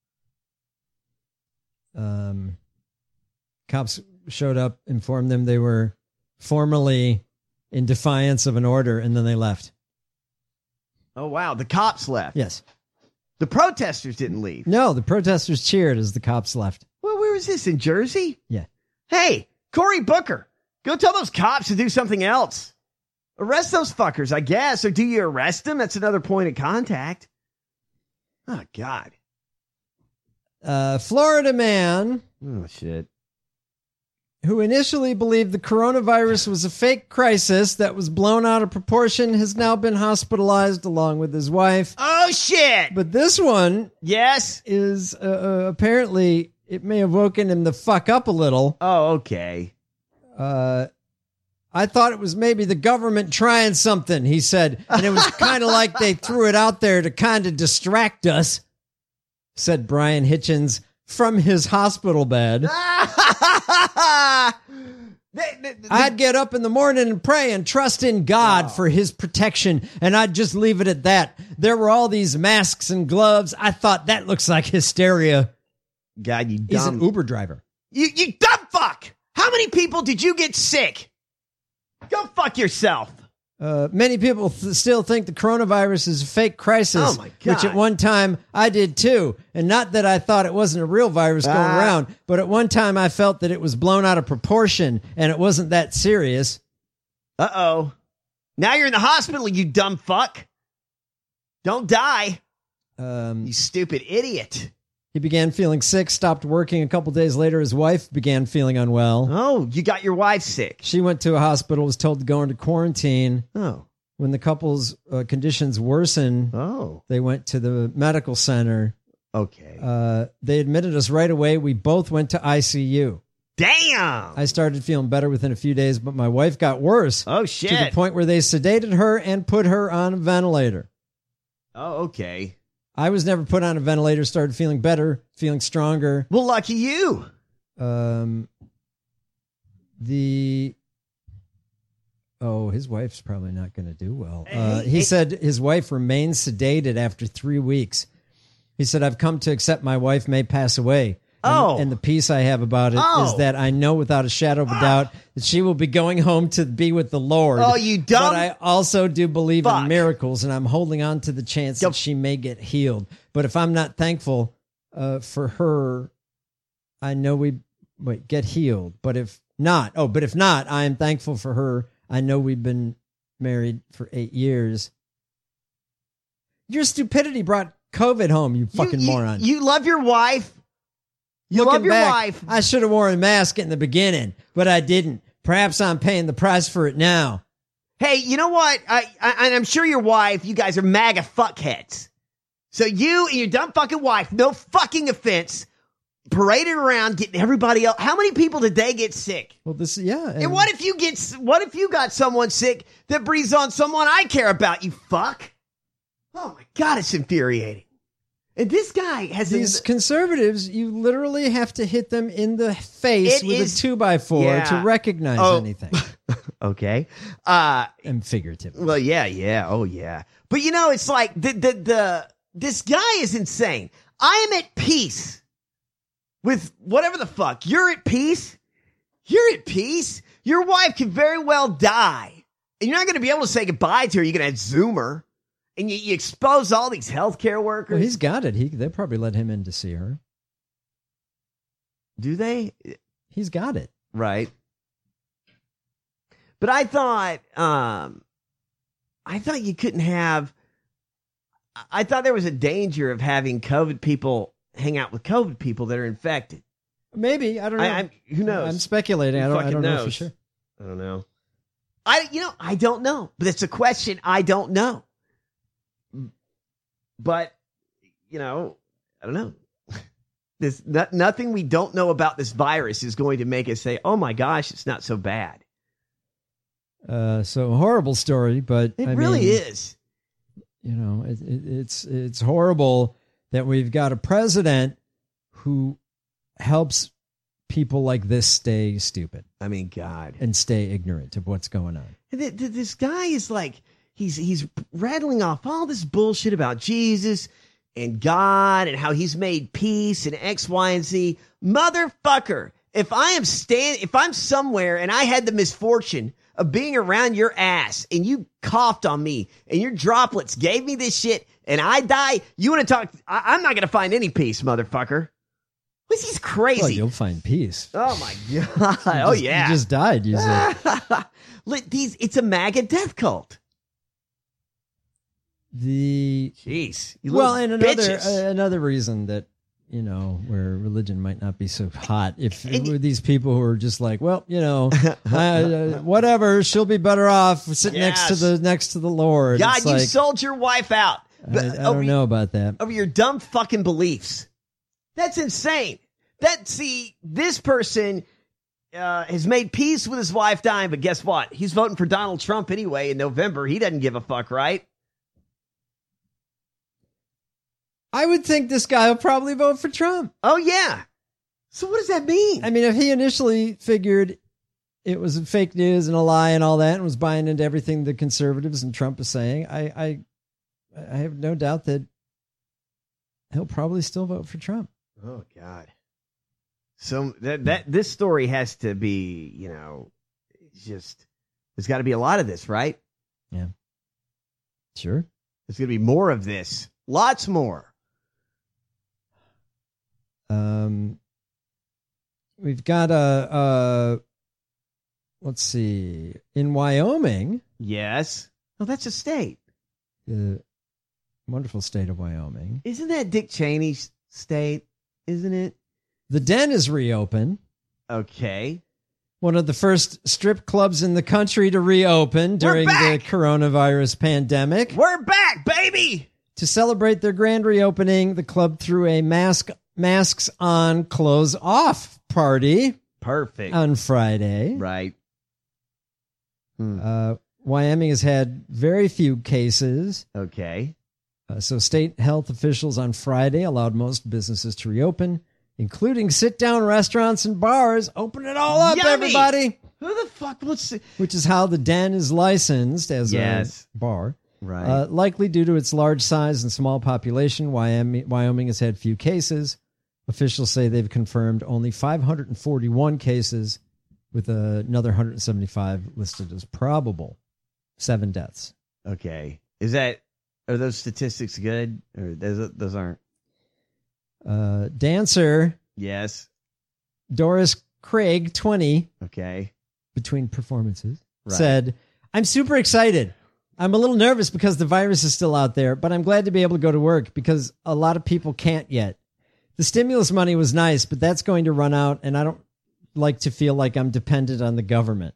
Um, cops showed up, informed them they were formally in defiance of an order, and then they left. Oh wow, the cops left. Yes. The protesters didn't leave. No, the protesters cheered as the cops left. Well, where was this? In Jersey? Yeah. Hey, Cory Booker, go tell those cops to do something else. Arrest those fuckers, I guess. Or do you arrest them? That's another point of contact. Oh, God. Uh, Florida man Oh, shit. who initially believed the coronavirus was a fake crisis that was blown out of proportion has now been hospitalized along with his wife. Oh, shit. But this one Yes. is uh, uh, apparently, it may have woken him the fuck up a little. Oh, okay. Uh, I thought it was maybe the government trying something, he said. And it was kind of like they threw it out there to kind of distract us, said Brian Hitchens from his hospital bed. I'd get up in the morning and pray and trust in God for his protection, and I'd just leave it at that. There were all these masks and gloves. I thought that looks like hysteria. God, you dumb. He's an Uber driver. You, you dumb fuck. How many people did you get sick? Go fuck yourself. Uh, many people th- still think the coronavirus is a fake crisis, Oh, my God. which at one time I did too. And not that I thought it wasn't a real virus going Ah. around, but at one time I felt that it was blown out of proportion and it wasn't that serious. Uh-oh. Now you're in the hospital, you dumb fuck. Don't die, Um, you stupid idiot. he began feeling sick, stopped working. A couple days later, his wife began feeling unwell. Oh, you got your wife sick. She went to a hospital, was told to go into quarantine. Oh. When the couple's uh, conditions worsened, Oh. they went to the medical center. Okay. Uh, they admitted us right away. We both went to I C U. Damn. I started feeling better within a few days, but my wife got worse. Oh, To the shit. point where they sedated her and put her on a ventilator. Oh, okay. I was never put on a ventilator, started feeling better, feeling stronger. Well, lucky you. Um, the oh, his wife's probably not going to do well. Uh, Hey, he hey. said his wife remains sedated after three weeks. He said, "I've come to accept my wife may pass away." And, Oh. and the peace I have about it is Oh. that I know without a shadow of a doubt that she will be going home to be with the Lord. Oh, you dumb But I also do believe fuck. in miracles, and I'm holding on to the chance Go- that she may get healed. But if I'm not thankful uh, for her, I know we wait get healed. But if not, oh, but if not, I am thankful for her. I know we've been married for eight years. Your stupidity brought COVID home, you fucking you, you, moron. You love your wife. You Looking love your back, wife. I should have worn a mask in the beginning, but I didn't. Perhaps I'm paying the price for it now. Hey, you know what? I, I, I'm sure your wife, you guys are MAGA fuckheads. So you and your dumb fucking wife, no fucking offense, paraded around getting everybody else. How many people did they get sick? Well, this, yeah. And, and what if you get, what if you got someone sick that breathes on someone I care about, you fuck? Oh my God, it's infuriating. And this guy has these a, conservatives, you literally have to hit them in the face It with is- a two by four yeah. to recognize Oh. anything. okay. Uh, and figuratively. Well, yeah, yeah. Oh, yeah. But you know, it's like the, the, the, this guy is insane. I am at peace with whatever the fuck. You're at peace. You're at peace. Your wife could very well die. And you're not going to be able to say goodbye to her. You're going to Zoom her. And you, you expose all these healthcare workers. Well, he's got it. He They probably let him in to see her. Do they? He's got it. Right. But I thought, um, I thought you couldn't have, I thought there was a danger of having COVID people hang out with COVID people that are infected. Maybe. I don't know. I, I'm, who knows? I'm speculating. Who I don't, I fucking don't know for knows? sure. I don't know. I, you know, I don't know, but it's a question I don't know. But, you know, I don't know. This no, nothing we don't know about this virus is going to make us say, "Oh my gosh, it's not so bad." Uh, so horrible story, but It I really mean, is. You know, it, it, it's it's horrible that we've got a president who helps people like this stay stupid. I mean, God, and stay ignorant of what's going on. And th- th- this guy is like, he's he's rattling off all this bullshit about Jesus and God and how he's made peace and X, Y, and Z. Motherfucker, if I am stand, if I'm somewhere and I had the misfortune of being around your ass and you coughed on me and your droplets gave me this shit and I die, you want to talk? I- I'm not going to find any peace, motherfucker. What's he's crazy? Well, you'll find peace. Oh my God! You Oh just- yeah, you just died. You said. Look, these it's a MAGA death cult. The jeez, you well, little and another bitches. uh, another reason that you know where religion might not be so hot if And- with these people who are just like, well, you know, uh, whatever, she'll be better off sitting next to Yes. the next to the Lord. God, It's you like, sold your wife out I, I don't know about that. over your dumb fucking beliefs. That's insane. That see, this person uh, has made peace with his wife dying, but guess what? He's voting for Donald Trump anyway in November. He doesn't give a fuck, right? I would think this guy will probably vote for Trump. Oh yeah. So what does that mean? I mean, if he initially figured it was fake news and a lie and all that, and was buying into everything the conservatives and Trump is saying, I, I, I have no doubt that he'll probably still vote for Trump. Oh God. So that that this story has to be, you know, just there's got to be a lot of this, right? Yeah. Sure. There's going to be more of this. Lots more. Um, we've got a, uh, let's see, in Wyoming. Yes. Oh, that's a state. The wonderful state of Wyoming. Isn't that Dick Cheney's state? Isn't it? The Den is reopened. Okay. One of the first strip clubs in the country to reopen during the coronavirus pandemic. We're back, baby! To celebrate their grand reopening, the club threw a mask masks on, clothes off party. Perfect. On Friday. Right. Uh, Wyoming has had very few cases. Okay. Uh, so state health officials on Friday allowed most businesses to reopen, including sit-down restaurants and bars. Open it all up, Yummy! everybody. Who the fuck wants to... Which is how the Den is licensed as Yes. a bar. Right. Uh, likely due to its large size and small population, Wyoming, Wyoming has had few cases. Officials say they've confirmed only five hundred forty-one cases, with uh, another one hundred seventy-five listed as probable. Seven deaths. Okay. Is that... Are those statistics good? Or those, those aren't? Uh, dancer Yes. Doris Craig, twenty, Okay. between performances, Right. said, I'm super excited. I'm a little nervous because the virus is still out there, but I'm glad to be able to go to work because a lot of people can't yet. The stimulus money was nice, but that's going to run out, and I don't like to feel like I'm dependent on the government.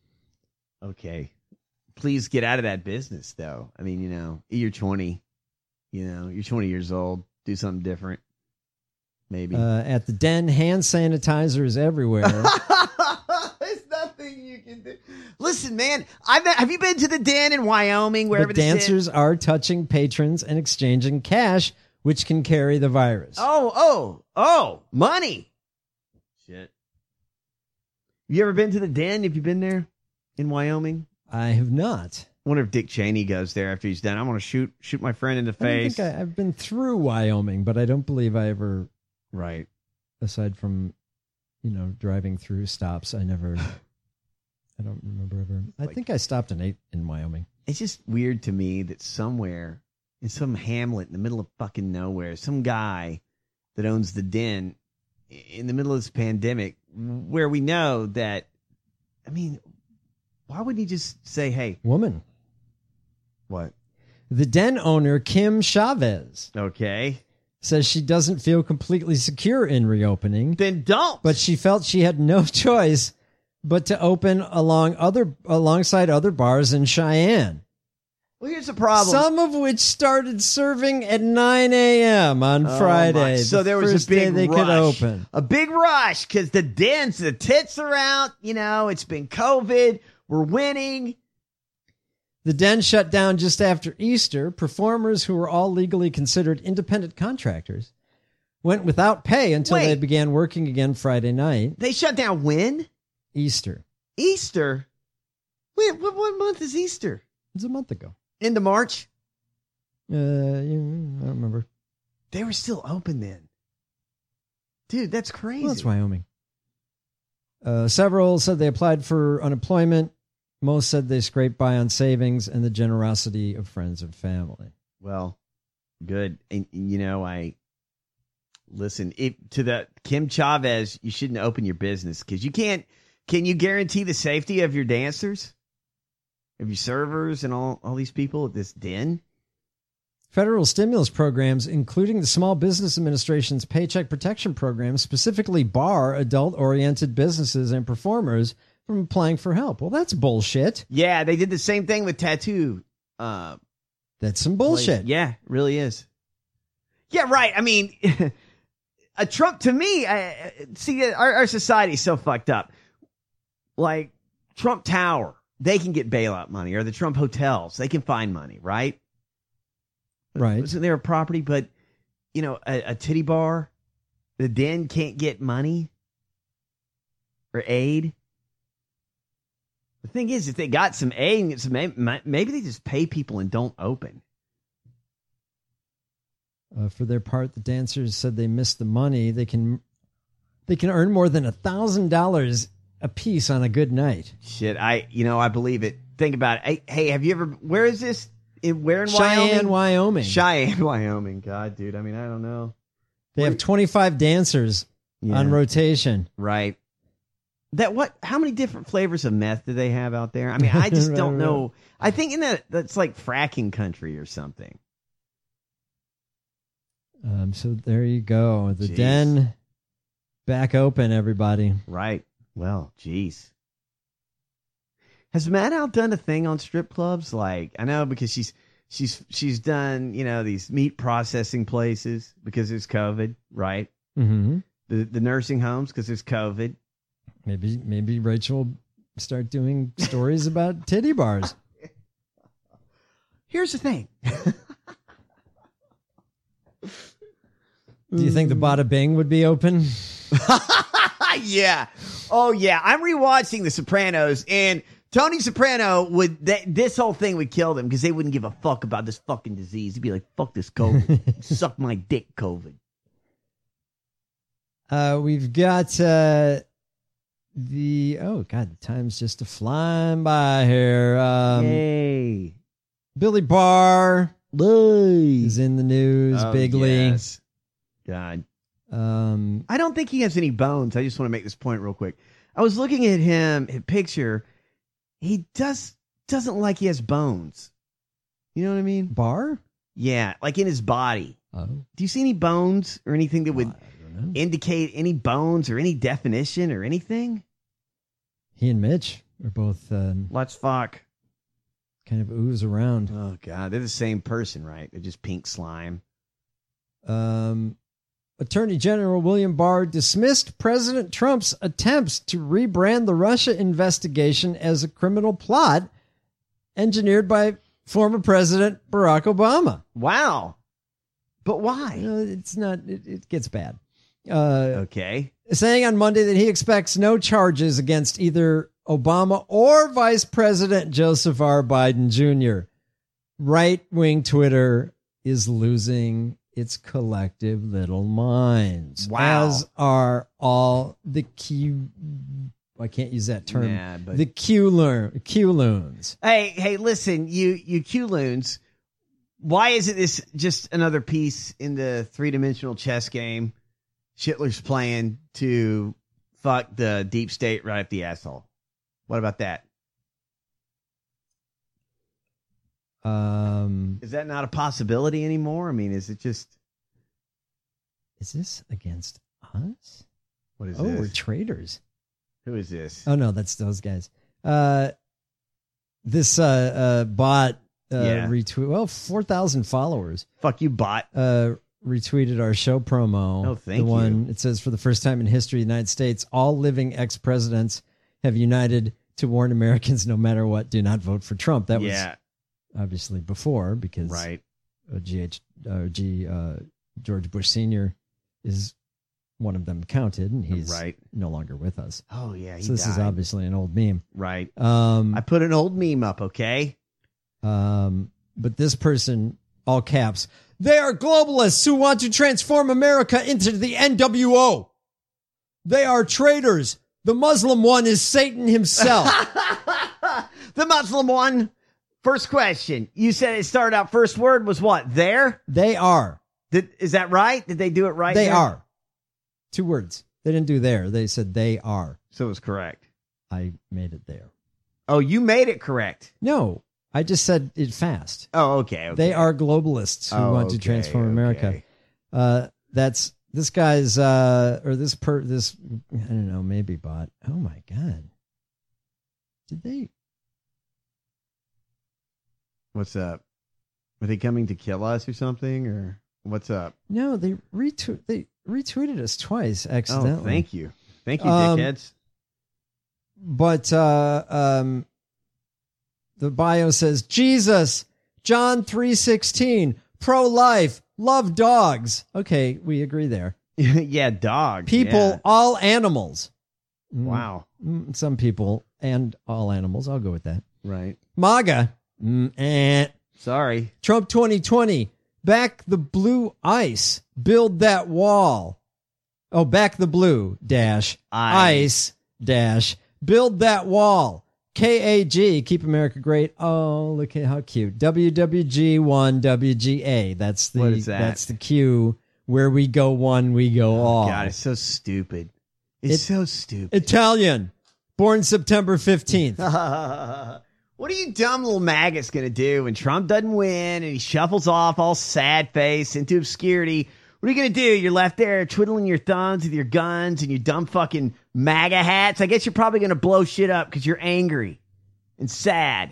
Okay. Please get out of that business, though. I mean, you know, you're twenty. You know, you're twenty years old. Do something different. Maybe. Uh, at the Den, hand sanitizer is everywhere. There's nothing you can do. Listen, man, I've been, have you been to the Den in Wyoming? Wherever But this is? dancers are touching patrons and exchanging cash, which can carry the virus. Oh, oh, oh, money. Shit. You ever been to the Den? Have you been there in Wyoming? I have not. I wonder if Dick Cheney goes there after he's done. I want to shoot shoot my friend in the I don't face. think I, I've been through Wyoming, but I don't believe I ever. Right. Aside from, you know, driving through stops, I never. I don't remember ever. I Like- think I stopped and ate in Wyoming. It's just weird to me that somewhere in some hamlet in the middle of fucking nowhere, some guy that owns the Den in the middle of this pandemic, where we know that, I mean, why wouldn't he just say, hey, Woman. what? The Den owner, Kim Chavez, Okay. says she doesn't feel completely secure in reopening, Then don't. but she felt she had no choice but to open along other alongside other bars in Cheyenne. Well, here's the problem. Some of which started serving at nine a.m. on Oh, Friday. my. So the there was first a big day they rush. could open. A big rush because the dens, the tits are out. You know, it's been COVID. We're winning. The Den shut down just after Easter. Performers who were all legally considered independent contractors went without pay until Wait. they began working again Friday night. They shut down when? Easter. Easter? Wait, what, what month is Easter? It was a month ago. Into March? Uh, yeah, I don't remember. They were still open then. Dude, that's crazy. Well, that's Wyoming. Uh, several said they applied for unemployment. Most said they scraped by on savings and the generosity of friends and family. Well, good. And, you know, I listen if, to the Kim Chavez. You shouldn't open your business because you can't. Can you guarantee the safety of your dancers, of your servers, and all all these people at this den? Federal stimulus programs, including the Small Business Administration's Paycheck Protection Program, specifically bar adult-oriented businesses and performers from applying for help. Well, that's bullshit. Yeah, they did the same thing with tattoo. Uh, That's some bullshit. places. Yeah, it really is. Yeah, right. I mean, a Trump to me. I, see, our, our society is so fucked up. Like Trump Tower, they can get bailout money, or the Trump hotels, they can find money, right? Right. Isn't there a property? But you know, a, a titty bar, the Den can't get money or aid. The thing is, if they got some aid and get some aid, maybe they just pay people and don't open. Uh, for their part, the dancers said they missed the money. They can, they can earn more than a thousand dollars a piece on a good night. Shit, I you know I believe it. Think about it. Hey, hey have you ever? Where is this? In where in Cheyenne, Wyoming? Wyoming. Cheyenne, Wyoming. God, dude. I mean, I don't know. They have twenty-five dancers Yeah. on rotation. Right. That what? How many different flavors of meth do they have out there? I mean, I just Right, don't right. know. I think in that that's like fracking country or something. Um, so there you go. The Jeez. Den back open, everybody. Right. Well, geez. Has Maddow done a thing on strip clubs? Like, I know because she's she's she's done, you know, these meat processing places because there's COVID, right? Mm-hmm. The the nursing homes because there's COVID. Maybe maybe Rachel will start doing stories about titty bars. Here's the thing. Do you think the Bada Bing would be open? Yeah. Oh yeah. I'm rewatching The Sopranos, and Tony Soprano would th- this whole thing would kill them because they wouldn't give a fuck about this fucking disease. He'd be like, "Fuck this COVID, suck my dick, COVID." Uh, we've got uh, the oh god, the time's just a flying by here. Um, Yay! Billy Barr is in the news Oh, bigly. yes. God. Um, I don't think he has any bones. I just want to make this point real quick. I was looking at him, his picture. He does doesn't like he has bones. You know what I mean? Barr? Yeah, like in his body. Oh. Do you see any bones or anything that would indicate any bones or any definition or anything? He and Mitch are both... Um, Let's fuck. Kind of ooze around. Oh, God. They're the same person, right? They're just pink slime. Um, Attorney General William Barr dismissed President Trump's attempts to rebrand the Russia investigation as a criminal plot engineered by former President Barack Obama. Wow. But why? Uh, it's not, it, it gets bad. Uh, okay. Saying on Monday that he expects no charges against either Obama or Vice President Joseph R. Biden Junior Right-wing Twitter is losing its collective little minds. Wow. As are all the Q... I can't use that term. Nah, but- the Q-loon, Q-loons. Hey, hey, listen, you, you Q-loons. Why isn't this just another piece in the three-dimensional chess game Schindler's playing to fuck the deep state right up the asshole? What about that? Um, is that not a possibility anymore? I mean, is it just... Is this against us? What is oh, this? we're traitors. Who is this? Oh, no, that's those guys. Uh, this uh, uh, bot uh, Yeah. retweet. Well, four thousand followers. Fuck you, bot. Uh, retweeted our show promo. Oh, thank the one, you. It says, for the first time in history of the United States, all living ex-presidents have united to warn Americans, no matter what, do not vote for Trump. That Yeah. was obviously before, because Right. uh, G H, uh, G, uh, George Bush Senior is one of them counted, and he's Right. no longer with us. Oh, yeah, he So this is died. obviously an old meme. Right. Um, I put an old meme up, okay? Um, but this person, all caps, they are globalists who want to transform America into the N W O. They are traitors. The Muslim one is Satan himself. The Muslim one. First question. You said it started out, first word was what? There? They are. Did, is that right? Did they do it right? They there? are. Two words. They didn't do there. They said they are. So it was correct. I made it there. Oh, you made it correct. No, I just said it fast. Oh, okay. okay. They are globalists who Oh, want to okay, transform America. okay. Uh, that's this guy's, uh, or this per this, I don't know, maybe bot. Oh my God. Did they? What's up? Are they coming to kill us or something? Or what's up? No, they retweet. They retweeted us twice accidentally. Oh, thank you. Thank you, Um, dickheads. But uh, um, the bio says Jesus, John three sixteen, pro life, love dogs. Okay, we agree there. Yeah, dog. People, yeah. all animals. Mm, Wow. mm, Some people and all animals. I'll go with that. Right. MAGA. Mm, eh. Sorry. Trump twenty twenty. Back the blue ice. Build that wall. Oh, back the blue dash ice dash. Build that wall. K A G. Keep America great. Oh, look at how cute. W W G one W G A. That's the What is that? that's the Q. Where we go one, we go all. God, it's so stupid. It's It- so stupid. Italian. Born September fifteenth. What are you dumb little maggots going to do when Trump doesn't win and he shuffles off all sad face into obscurity? What are you going to do? You're left there twiddling your thumbs with your guns and your dumb fucking MAGA hats. I guess you're probably going to blow shit up because you're angry and sad.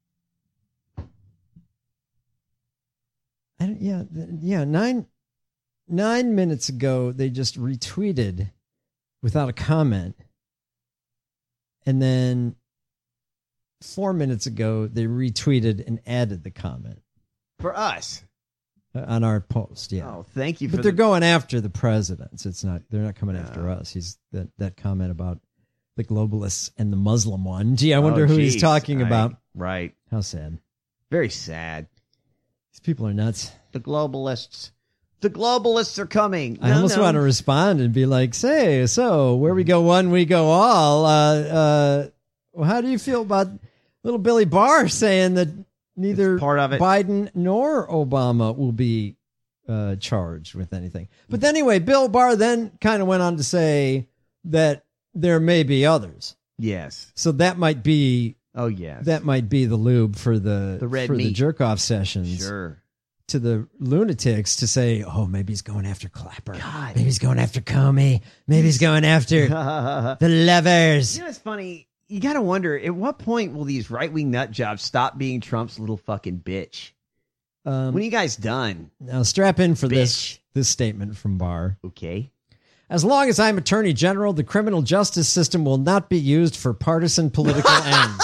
I don't, yeah, th- yeah. Nine nine minutes ago, they just retweeted without a comment, and then four minutes ago, they retweeted and added the comment For us. uh, on our post. Yeah, Oh, thank you for but they're the- going after the presidents. It's not. They're not coming after us. He's that that comment about the globalists and the Muslim one. Gee, I wonder Oh, who geez. he's talking I- about. Right. How sad. Very sad. These people are nuts. The globalists. The globalists are coming. I No, almost no. want to respond and be like, say, so where we go one, we go all. Uh, uh, well, how do you feel about little Billy Barr saying that neither It's part of it. Biden nor Obama will be uh, charged with anything? But anyway, Bill Barr then kind of went on to say that there may be others. Yes. So that might be Oh yeah, that might be the lube for the, The red for the meat. jerk off sessions. Sure. To the lunatics to say, oh, maybe he's going after Clapper. God. Maybe he's going after Comey. Maybe he's going after the lovers. You know, it's funny. You got to wonder, at what point will these right-wing nut jobs stop being Trump's little fucking bitch? Um, when are you guys done? Now, strap in for this this statement from Barr. Okay. As long as I'm Attorney General, the criminal justice system will not be used for partisan political ends.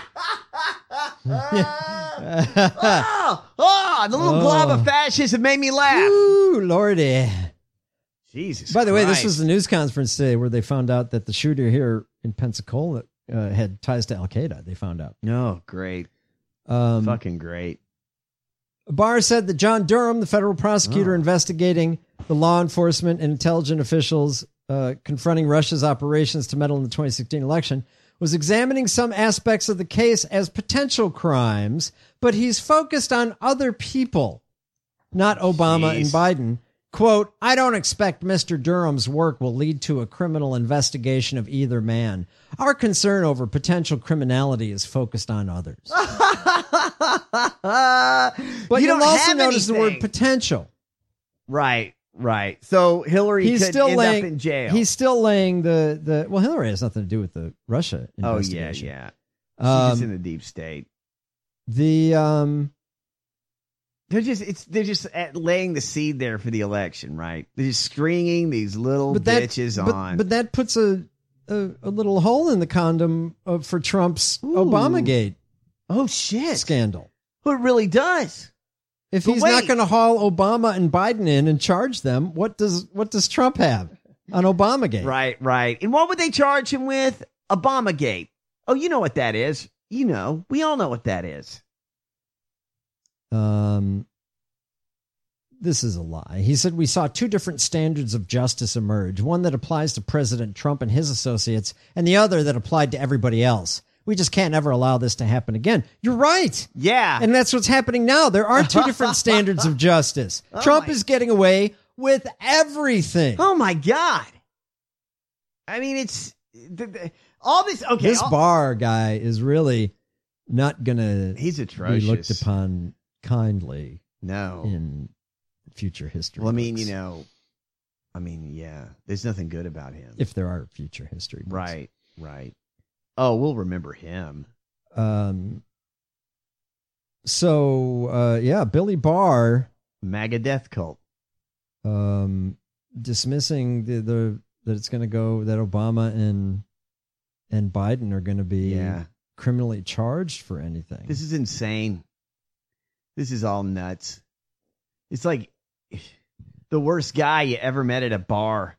oh, oh, the little Oh. glob of fascism made me laugh. Ooh, Lordy. Jesus By the way, this Christ. was the news conference today where they found out that the shooter here in Pensacola uh, had ties to Al Qaeda. They found out. No, great. Um, Fucking great. Barr said that John Durham, the federal prosecutor Oh. investigating the law enforcement and intelligence officials uh, confronting Russia's operations to meddle in the twenty sixteen election, was examining some aspects of the case as potential crimes, but he's focused on other people, not Obama and Jeez. Biden. Quote, I don't expect Mister Durham's work will lead to a criminal investigation of either man. Our concern over potential criminality is focused on others. but But you you'll don't also have notice the word anything. potential. Right, right. So Hillary He's could still end laying, up in jail. He's still laying the, the, well, Hillary has nothing to do with the Russia oh, yeah, investigation. yeah. She's Um, just in the deep state. The, um, They're just it's they're just at laying the seed there for the election, right? They're just stringing these little but that, bitches but, on. but that puts a, a, a little hole in the condom of, for Trump's Ooh. Obamagate oh shit! scandal. Well, it really does. If But he's not wait. going to haul Obama and Biden in and charge them, what does what does Trump have on Obamagate? Right, right. And what would they charge him with? Obamagate. Oh, you know what that is. You know, we all know what that is. Um, this is a lie. He said we saw two different standards of justice emerge, one that applies to President Trump and his associates, and the other that applied to everybody else. We just can't ever allow this to happen again. You're right. Yeah. And that's what's happening now. There are two different standards of justice. Oh Trump my- is getting away with everything. Oh my God. I mean, it's the, the, all this. Okay, this all- Barr guy is really not going to He's be looked atrocious. upon kindly No. in future history. Well, I mean, books. you know, I mean, yeah, there's nothing good about him. if there are future history books. Right, right. Oh, we'll remember him. Um. So, uh, yeah, Billy Barr, MAGA death cult. um, dismissing the, the that it's going to go that Obama and and Biden are going to be Yeah. criminally charged for anything. This is insane. This is all nuts. It's like the worst guy you ever met at a bar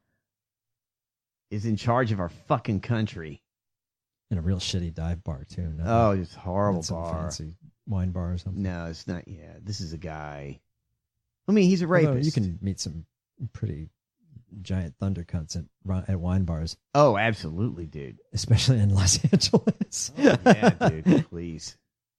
is in charge of our fucking country. in a real shitty dive bar too. Not, Oh, it's a horrible not some bar. fancy wine bar or something. No, it's not. Yeah, this is a guy. I mean, he's a Although rapist. you can meet some pretty giant thunder cunts at ri- at wine bars, Oh, absolutely, dude. especially in Los Angeles. Oh, yeah, dude. Please.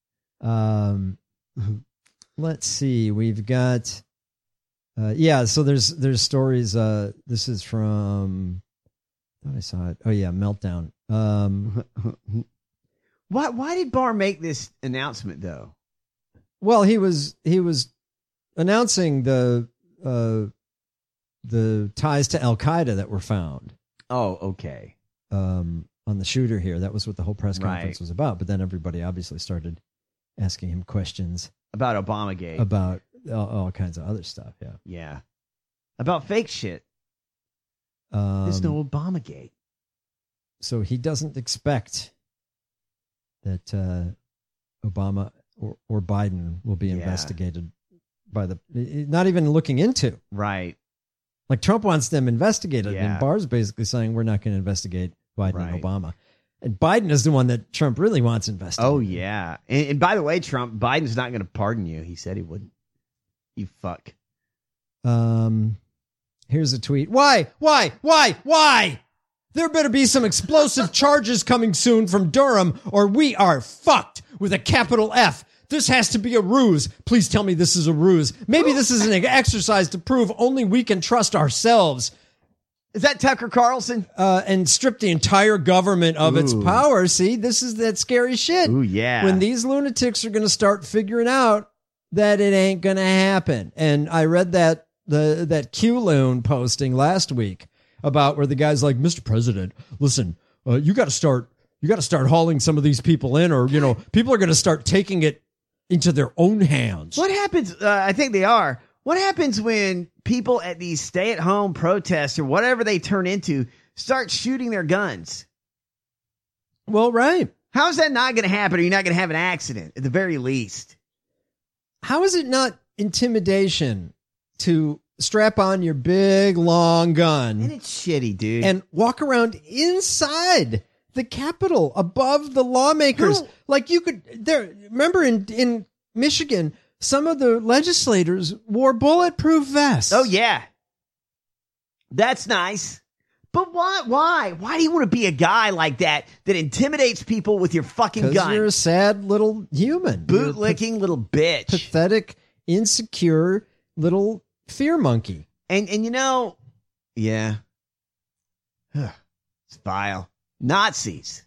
Um, let's see. We've got, uh, yeah. So there's there's stories. Uh, this is from. I thought I saw it. Oh yeah, Meltdown. Um, Why? Why did Barr make this announcement though? well, he was he was announcing the uh, the ties to Al Qaeda that were found. Oh, okay. Um, on the shooter here. That was what the whole press conference Right. was about. But then everybody obviously started asking him questions About Obamagate. about all, all kinds of other stuff. Yeah. yeah. About fake shit. Um, There's no Obamagate. so he doesn't expect that uh, Obama or, or Biden will be Yeah. investigated by the, not even looking into. Right. Like Trump wants them investigated, Yeah. and Barr's basically saying we're not going to investigate Biden Right. and Obama. And Biden is the one that Trump really wants investigated. Oh, yeah. And, and by the way, Trump, Biden's not going to pardon you. He said he wouldn't. You fuck. Um, here's a tweet. Why? Why? Why? Why? There better be some explosive charges coming soon from Durham, or we are fucked with a capital F. This has to be a ruse. Please tell me this is a ruse. Maybe this is an exercise to prove only we can trust ourselves. Is that Tucker Carlson? Uh, and strip the entire government of Ooh. its power. See, this is that scary shit. Ooh, yeah. When these lunatics are going to start figuring out that it ain't going to happen. And I read that the that Q-Loon posting last week about where the guy's like, Mister President, listen, uh, you got to start you got to start hauling some of these people in, or, you know, people are going to start taking it into their own hands. What happens? Uh, I think they are. What happens when people at these stay-at-home protests or whatever they turn into start shooting their guns? Well, right. How is that not going to happen? Or you're not going to have an accident at the very least? How is it not intimidation to strap on your big, long gun? And it's shitty, dude. And walk around inside the Capitol above the lawmakers. No. Like you could, there, remember in, in Michigan, some of the legislators wore bulletproof vests. Oh, yeah. That's nice. But why? Why? Why do you want to be a guy like that that intimidates people with your fucking gun? Because you're a sad little human. Bootlicking little bitch. Pathetic, insecure little fear monkey. And, and you know, yeah. It's vile. Nazis.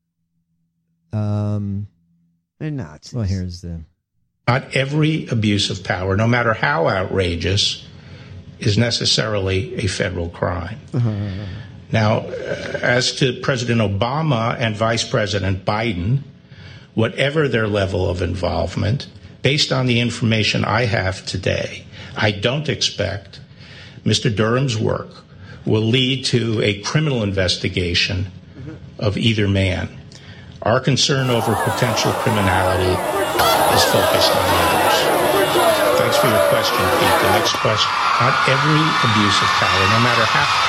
Um, They're Nazis. Well, here's the... Not every abuse of power, no matter how outrageous, is necessarily a federal crime. Uh-huh. Now, uh, as to President Obama and Vice President Biden, whatever their level of involvement, based on the information I have today, I don't expect Mister Durham's work will lead to a criminal investigation of either man. Our concern over potential criminality is focused on others. Thanks for your question, Pete. The next question. Not every abuse of power, no matter how...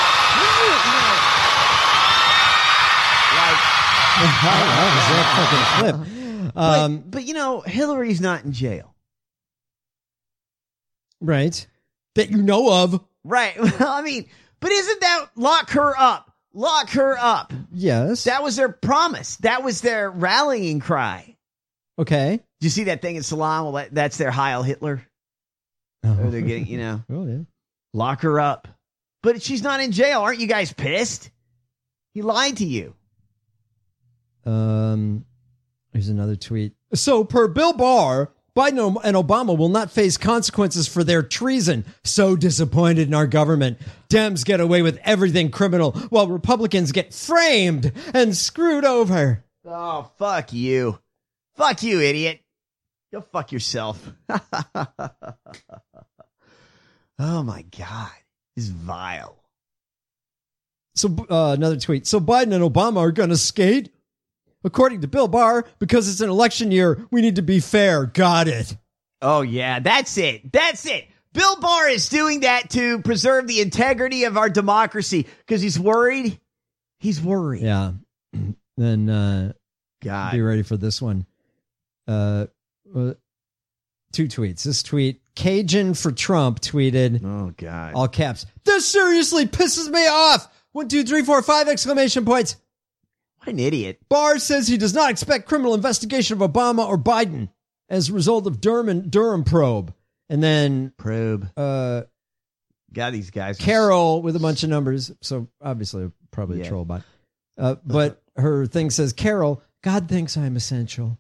How long is that fucking clip? Um, but, but, you know, Hillary's not in jail. Right. That you know of. Right. Well, I mean, but isn't that lock her up? Lock her up. Yes. That was their promise. That was their rallying cry. Okay. Did you see that thing in Salon? Well, that, that's their Heil Hitler. Oh. Or they're getting, you know, oh, yeah. Lock her up. But she's not in jail. Aren't you guys pissed? He lied to you. Um, here's another tweet. So per Bill Barr, Biden and Obama will not face consequences for their treason. So disappointed in our government. Dems get away with everything criminal while Republicans get framed and screwed over. Oh, fuck you. Fuck you, idiot. Go fuck yourself. Oh, my God. This is vile. So uh, another tweet. So Biden and Obama are going to skate? According to Bill Barr, because it's an election year, we need to be fair. Got it. Oh, yeah, that's it. That's it. Bill Barr is doing that to preserve the integrity of our democracy because he's worried. He's worried. Yeah. Then uh, God. Be ready for this one. Uh, uh, two tweets. This tweet, Cajun for Trump tweeted. Oh, God. All caps. This seriously pisses me off. One, two, three, four, five exclamation points. What an idiot. Barr says he does not expect criminal investigation of Obama or Biden as a result of Durham, Durham probe. And then probe. Uh, God, these guys. Carol with a bunch of numbers. So obviously probably Yeah. a troll bot. Uh, but her thing says, Carol, God thinks I'm essential.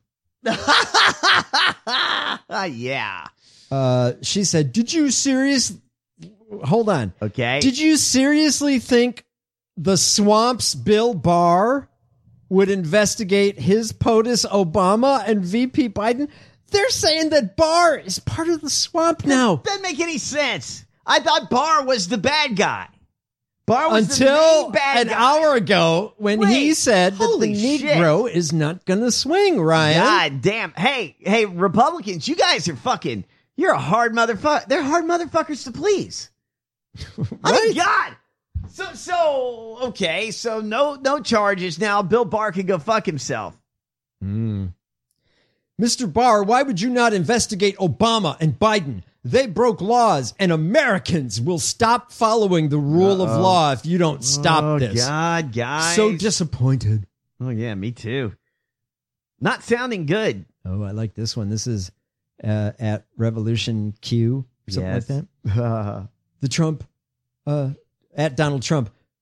Yeah. Uh, she said, did you seriously, hold on. Okay. Did you seriously think the Swamp's Bill Barr would investigate his POTUS Obama and V P Biden? They're saying that Barr is part of the swamp now. Doesn't make any sense. I thought Barr was the bad guy. Barr was Until the main bad an guy. hour ago when he Wait, said that the holy shit. Negro is not going to swing, Ryan. God damn. Hey, hey, Republicans, you guys are fucking, you're a hard motherfucker. They're hard motherfuckers to please. I mean, God. So, so, okay. So no, no charges. Now Bill Barr can go fuck himself. Mm. Mister Barr, why would you not investigate Obama and Biden? They broke laws, and Americans will stop following the rule Uh-oh. of law if you don't stop oh, this. God, guys. So disappointed. Oh, yeah, me too. Not sounding good. Oh, I like this one. This is uh, at Revolution Q, something Yes. like that. The Trump, uh, at Donald Trump.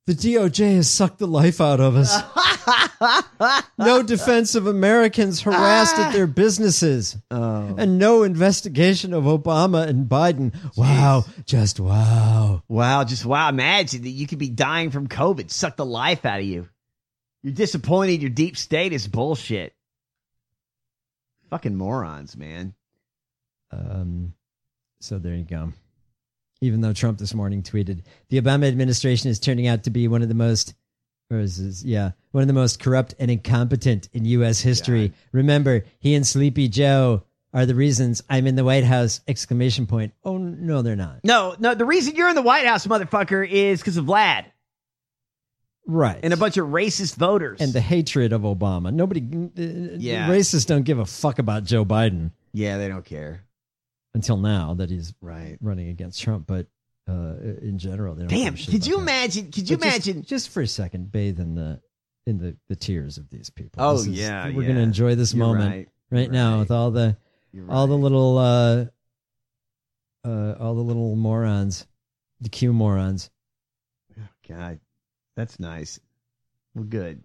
The D O J has sucked the life out of us. No defense of Americans harassed at their businesses. Oh. And no investigation of Obama and Biden. Wow. Just wow. Wow. Just wow. Imagine that you could be dying from COVID. Suck the life out of you. You're disappointed. Your deep state is bullshit. Fucking morons, man. Um. So there you go. Even though Trump this morning tweeted, the Obama administration is turning out to be one of the most, or is this, yeah, one of the most corrupt and incompetent in U S history. God. Remember, he and Sleepy Joe are the reasons I'm in the White House, exclamation point. Oh, no, they're not. No, no, the reason you're in the White House, motherfucker, is because of Vlad. Right. And a bunch of racist voters. And the hatred of Obama. Nobody, yeah. Racists don't give a fuck about Joe Biden. Yeah, they don't care. Until now that he's right running against Trump, but uh, in general, they don't damn. give a shit Could you about that. imagine? Could you But just- imagine? Just, for a second, bathe in the in the, the tears of these people. Oh, This is- yeah, we're yeah. gonna enjoy this You're moment right. right, You're now right. with all the You're all the right. little uh, uh, all the little morons, the Q morons. God, that's nice. Well, good.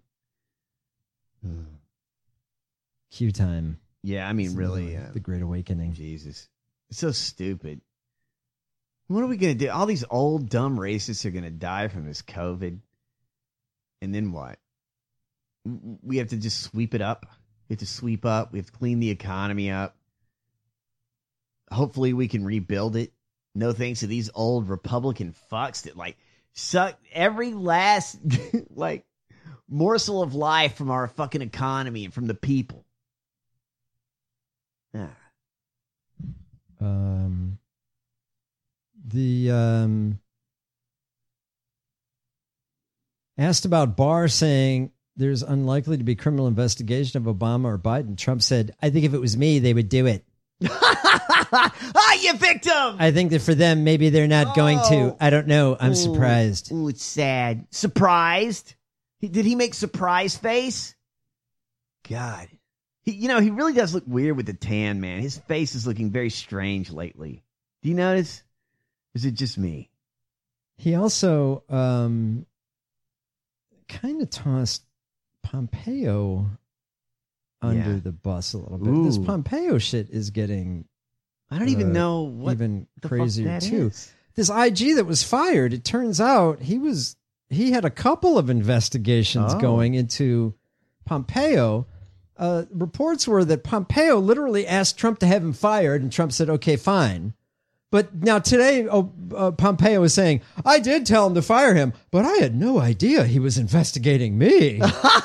Q time. Yeah, I mean, It's really, the, uh, the Great Awakening. Jesus, it's so stupid. What are we gonna do? All these old dumb racists are gonna die from this COVID, and then what? We have to just sweep it up. We have to sweep up. We have to clean the economy up. Hopefully, we can rebuild it. No thanks to these old Republican fucks that like suck every last like morsel of life from our fucking economy and from the people. Ah. Um, the um, asked about Barr saying there's unlikely to be criminal investigation of Obama or Biden. Trump said, "I think if it was me, they would do it." Ah, you victim! I think that for them, maybe they're not going to. I don't know. I'm Ooh. surprised. Ooh, it's sad. Surprised? He, did he make surprise face? God. He, you know, he really does look weird with the tan, man. His face is looking very strange lately. Do you notice? Or is it just me? He also um, kind of tossed Pompeo under Yeah. the bus a little bit. This Ooh. Pompeo shit is getting I don't even uh, know what even the fuck crazier that too. is. This I G that was fired, it turns out he was he had a couple of investigations Oh. going into Pompeo. Uh, reports were that Pompeo literally asked Trump to have him fired, and Trump said, "Okay, fine." But now today, oh, uh, Pompeo is saying, "I did tell him to fire him, but I had no idea he was investigating me."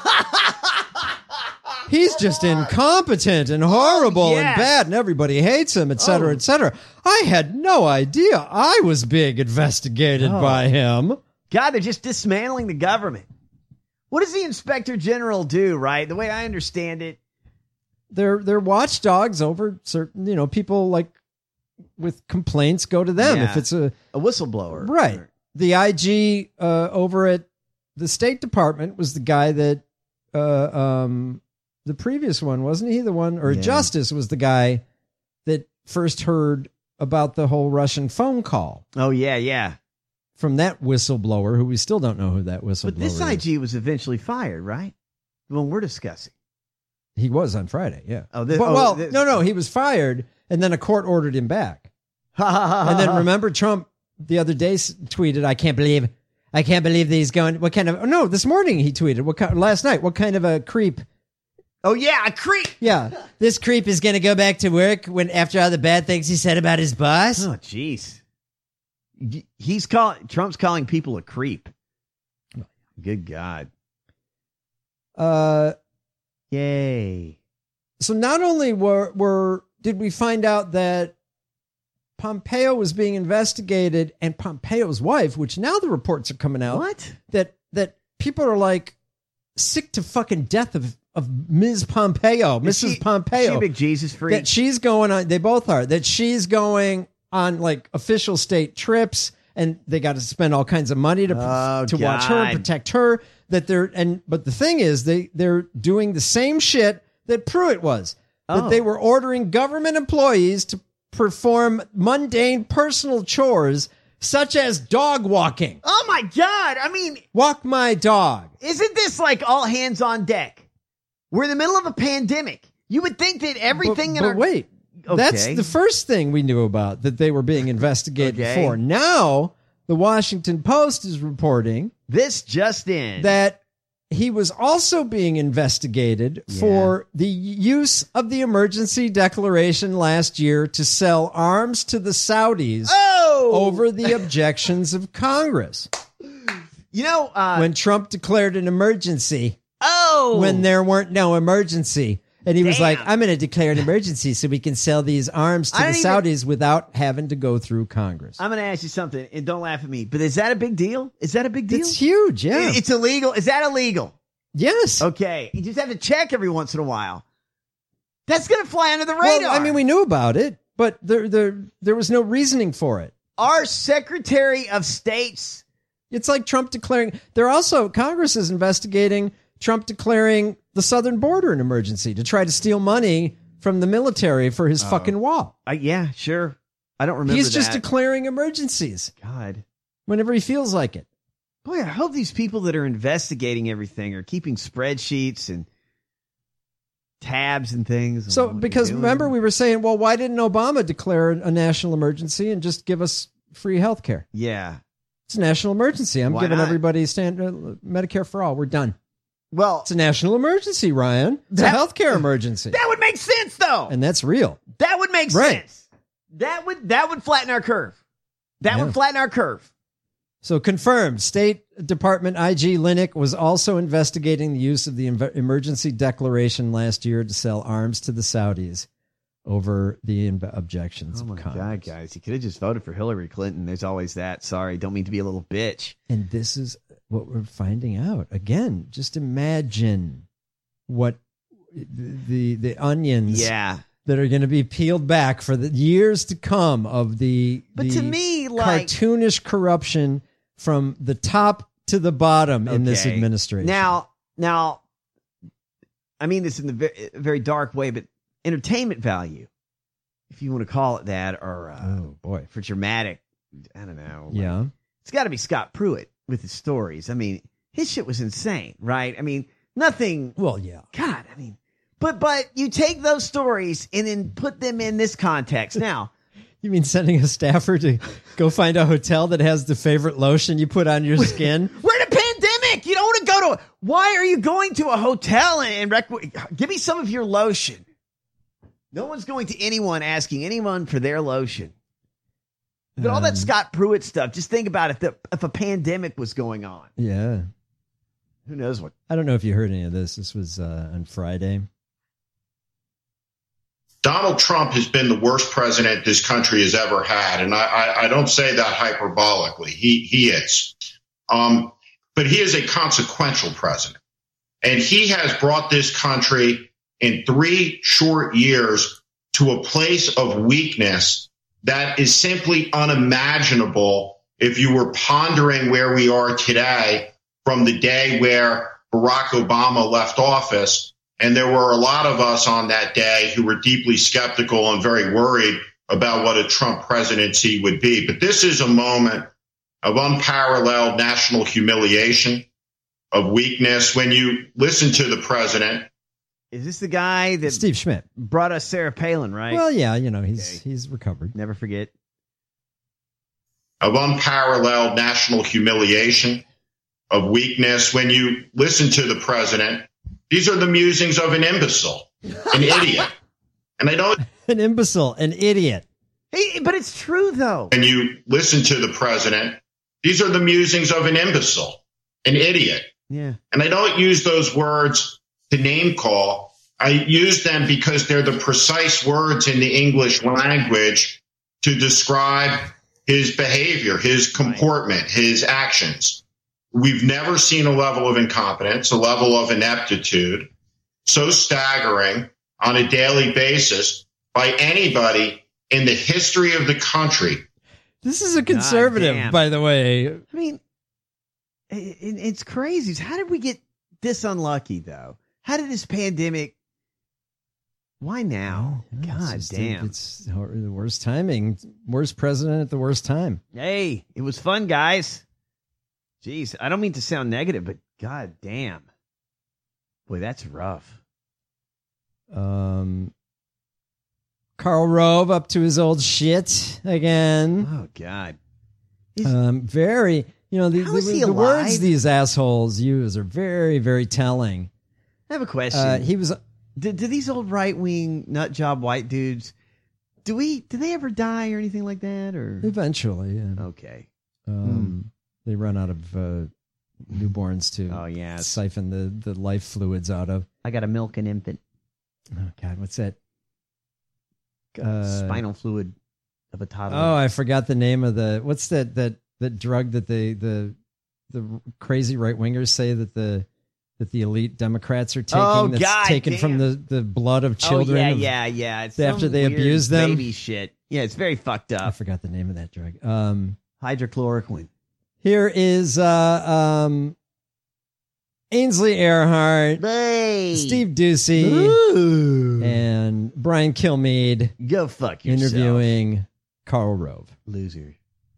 He's just incompetent and horrible Oh, yes. and bad, and everybody hates him, et cetera, Oh. et cetera. I had no idea I was being investigated Oh. by him. God, they're just dismantling the government. What does the inspector general do, right? The way I understand it. They're they're watchdogs over certain, you know, people like with complaints go to them. Yeah. If it's a A whistleblower. right, the I G uh, over at the State Department was the guy that uh, um, the previous one, wasn't he? The one or Yeah. Justice was the guy that first heard about the whole Russian phone call Oh, yeah, yeah. from that whistleblower, who we still don't know who that whistleblower But this is. I G was eventually fired, right? The one we're discussing. He was on Friday, yeah. Oh, this, But, oh, well, this- no, no, he was fired, and then a court ordered him back. And then remember, Trump the other day s- tweeted, "I can't believe, I can't believe that he's going. What kind of? Oh, no, this morning he tweeted. What kind? Last night, what kind of a creep? Oh yeah, a creep. Yeah, this creep is going to go back to work when after all the bad things he said about his boss. Oh, jeez. He's calling Trump's calling people a creep. Good God. Uh, Yay. so not only were were did we find out that Pompeo was being investigated, and Pompeo's wife, which now the reports are coming out. What? that that people are like sick to fucking death of of Miz Pompeo, Is Missus she- Pompeo. Is she a big Jesus freak? That she's going on. They both are. That she's going on like official state trips, and they got to spend all kinds of money to Oh, to watch her and God. protect her. That they're and but the thing is, they they're doing the same shit that Pruitt was. That Oh. they were ordering government employees to perform mundane personal chores such as dog walking. Oh my God. I mean, walk my dog. Isn't this like all hands on deck? We're in the middle of a pandemic. You would think that everything but, in but our... wait, okay. That's the first thing we knew about that they were being investigated okay. for. Now, the Washington Post is reporting this just in that he was also being investigated yeah. for the use of the emergency declaration last year to sell arms to the Saudis oh! over the objections of Congress. You know, uh, when Trump declared an emergency, oh, when there weren't no emergency. And he Damn. was like, I'm going to declare an emergency so we can sell these arms to the even, Saudis without having to go through Congress. I'm going to ask you something, and don't laugh at me, but is that a big deal? Is that a big deal? It's huge, yeah. It's illegal. Is that illegal? Yes. Okay. You just have to check every once in a while. That's going to fly under the radar. Well, I mean, we knew about it, but there, there, there was no reasoning for it. Our Secretary of State's... It's like Trump declaring... They're also... Congress is investigating Trump declaring the southern border an emergency to try to steal money from the military for his oh. fucking wall. Uh, yeah, sure. I don't remember He's just that. declaring emergencies. God. Whenever he feels like it. Boy, I hope these people that are investigating everything are keeping spreadsheets and tabs and things. So, because remember we were saying, well, why didn't Obama declare a national emergency and just give us free health care? Yeah. It's a national emergency. I'm why giving not? everybody stand, uh, Medicare for all. We're done. Well, it's a national emergency, Ryan. It's that, a healthcare emergency. That would make sense, though. And that's real. That would make right. sense. That would that would flatten our curve. That yeah. would flatten our curve. So confirmed, State Department I G Linick was also investigating the use of the em- emergency declaration last year to sell arms to the Saudis over the in- objections oh of my Congress. God, guys. You could have just voted for Hillary Clinton. There's always that. Sorry, don't mean to be a little bitch. And this is what we're finding out. Again, just imagine what the the onions yeah. that are going to be peeled back for the years to come of the, but the to me, like, cartoonish corruption from the top to the bottom okay. in this administration. Now, now, I mean this in the very, very dark way, but entertainment value, if you want to call it that, or uh, oh boy, for dramatic, I don't know. Yeah, like, it's got to be Scott Pruitt with his stories. I mean, his shit was insane, right? I mean, nothing. Well, yeah. God, I mean, but but you take those stories and then put them in this context. Now, you mean sending a staffer to go find a hotel that has the favorite lotion you put on your skin? We're in a pandemic. You don't want to go to. Why are you going to a hotel and, and rec- give me some of your lotion? No one's going to anyone asking anyone for their lotion. But all that Scott Pruitt stuff, just think about if, the, if a pandemic was going on. Yeah. Who knows what? I don't know if you heard any of this. This was uh, on Friday. Donald Trump has been the worst president this country has ever had. And I, I, I don't say that hyperbolically. He, he is. Um, but he is a consequential president. And he has brought this country in three short years to a place of weakness that is simply unimaginable if you were pondering where we are today from the day where Barack Obama left office. And there were a lot of us on that day who were deeply skeptical and very worried about what a Trump presidency would be. But this is a moment of unparalleled national humiliation, of weakness. When you listen to the president. Is this the guy that Steve Schmidt brought us Sarah Palin, right? Well, yeah, you know, he's okay. he's recovered. Never forget. Of unparalleled national humiliation, of weakness. When you listen to the president, these are the musings of an imbecile, an idiot. And I don't... An imbecile, an idiot. Hey, but it's true, though. When you listen to the president, these are the musings of an imbecile, an idiot. Yeah. And I don't use those words to name call. I use them because they're the precise words in the English language to describe his behavior, his comportment, his actions. We've never seen a level of incompetence, a level of ineptitude so staggering on a daily basis by anybody in the history of the country. This is a conservative, by the way. I mean, it, it's crazy. How did we get this unlucky, though? How did this pandemic Why now? Yeah, God it's just- damn. It's the worst timing. Worst president at the worst time. Hey, it was fun, guys. Jeez, I don't mean to sound negative, but god damn. Boy, that's rough. Um, Karl Rove up to his old shit again. Oh, God. Um, very, you know, the, How the, is he the alive? words these assholes use are very, very telling. I have a question. Uh, he was. Do, do these old right wing nut job white dudes? Do we? Do they ever die or anything like that? Or Eventually, yeah. okay. Um, They run out of uh, newborns to Oh, yeah. siphon the, the life fluids out of. I got to milk an infant. Oh, God, what's that? Uh, Spinal fluid of a toddler. Oh, I forgot the name of the. What's that that that drug that they the the crazy right wingers say that the that the elite Democrats are taking? Oh, that's God taken damn. from the, the blood of children. Oh, yeah, of- yeah, yeah. It's after some they weird abuse them. baby shit. Yeah, it's very fucked I up. forgot the name of that drug. Um, Hydrochloroquine. here is uh um Ainsley Earhart, Hey. Steve Ducey, Ooh. and Brian Kilmeade Go fuck yourself. interviewing Karl Rove. Loser.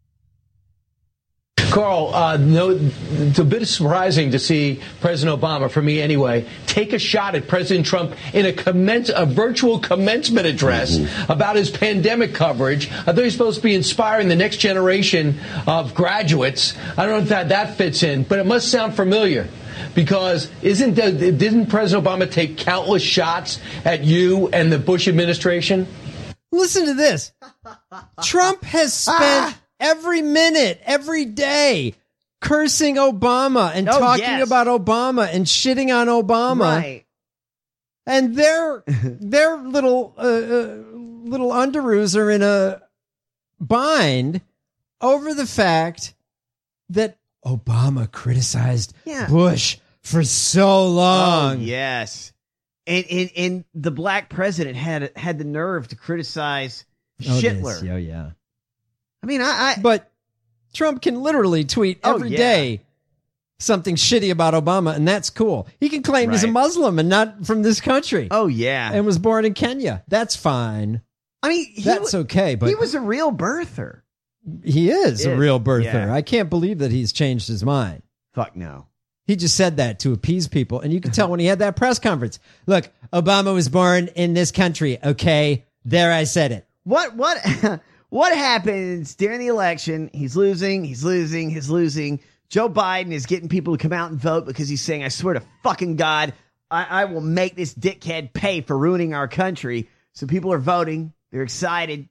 Carl, uh, no, it's a bit surprising to see President Obama, for me anyway, take a shot at President Trump in a, commence, a virtual commencement address mm-hmm. about his pandemic coverage. I thought he was supposed to be inspiring the next generation of graduates. I don't know if that, that fits in, but it must sound familiar. Because isn't the, didn't President Obama take countless shots at you and the Bush administration? Listen to this. Trump has spent every minute, every day cursing Obama and Oh, talking yes. about Obama and shitting on Obama. Right. And their their little uh, uh, little underoos are in a bind over the fact that Obama criticized Yeah. Bush for so long. Oh, yes. And, and and the black president had had the nerve to criticize Oh, this. Shitler. Oh, yeah. I mean, I, I But Trump can literally tweet Oh, every day yeah. something shitty about Obama, and that's cool. He can claim he's a Right. Muslim and not from this country oh yeah. and was born in Kenya. That's fine. I mean, he That's wa- okay, but he was a real birther. he is a Is, real birther. yeah. I can't believe that he's changed his mind. Fuck no. He just said that to appease people, and you can tell when he had that press conference. Look, Obama was born in this country, okay? There, I said it. What what what happens during the election? He's losing, he's losing, he's losing. Joe Biden is getting people to come out and vote because he's saying, I swear to fucking God, I, I will make this dickhead pay for ruining our country. So people are voting. They're excited.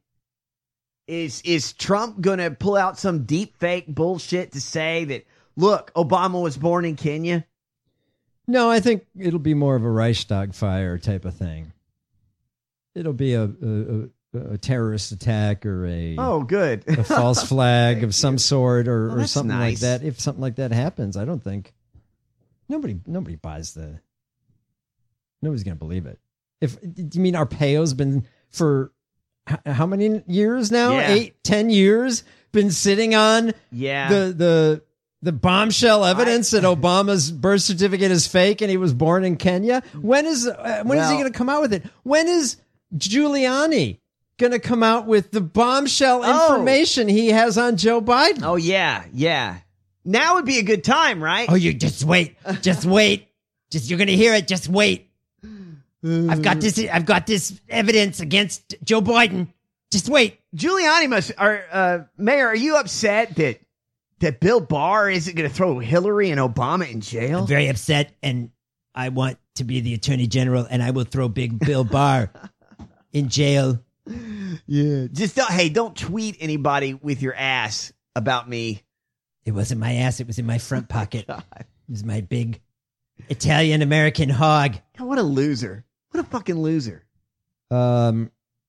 Is is Trump going to pull out some deep fake bullshit to say that, look, Obama was born in Kenya? No, I think it'll be more of a Reichstag fire type of thing. It'll be a a, a, a terrorist attack or a Oh, good. a false flag of some sort or, Oh, or that's something nice. like that. If something like that happens, I don't think nobody nobody buys the. Nobody's going to believe it. If do you mean Arpaio's been for h- how many years now? Yeah. Eight, ten years been sitting on Yeah. the the the bombshell evidence that Obama's birth certificate is fake and he was born in Kenya. When is uh, when is he Well- going to come out with it? When is Giuliani going to come out with the bombshell Oh. information he has on Joe Biden? Oh, yeah, yeah. Now would be a good time, right? Oh, you just wait. Just wait. Just you're gonna hear it. Just wait. I've got this. I've got this evidence against Joe Biden. Just wait. Giuliani must. Are, uh, Mayor, are you upset that that Bill Barr isn't going to throw Hillary and Obama in jail? I'm very upset, and I want to be the Attorney General, and I will throw Big Bill Barr in jail. Yeah. Just don't. Hey, don't tweet anybody with your ass about me. It wasn't my ass. It was in my front pocket. It was my big Italian American hog. God, what a loser! What a fucking loser! Um,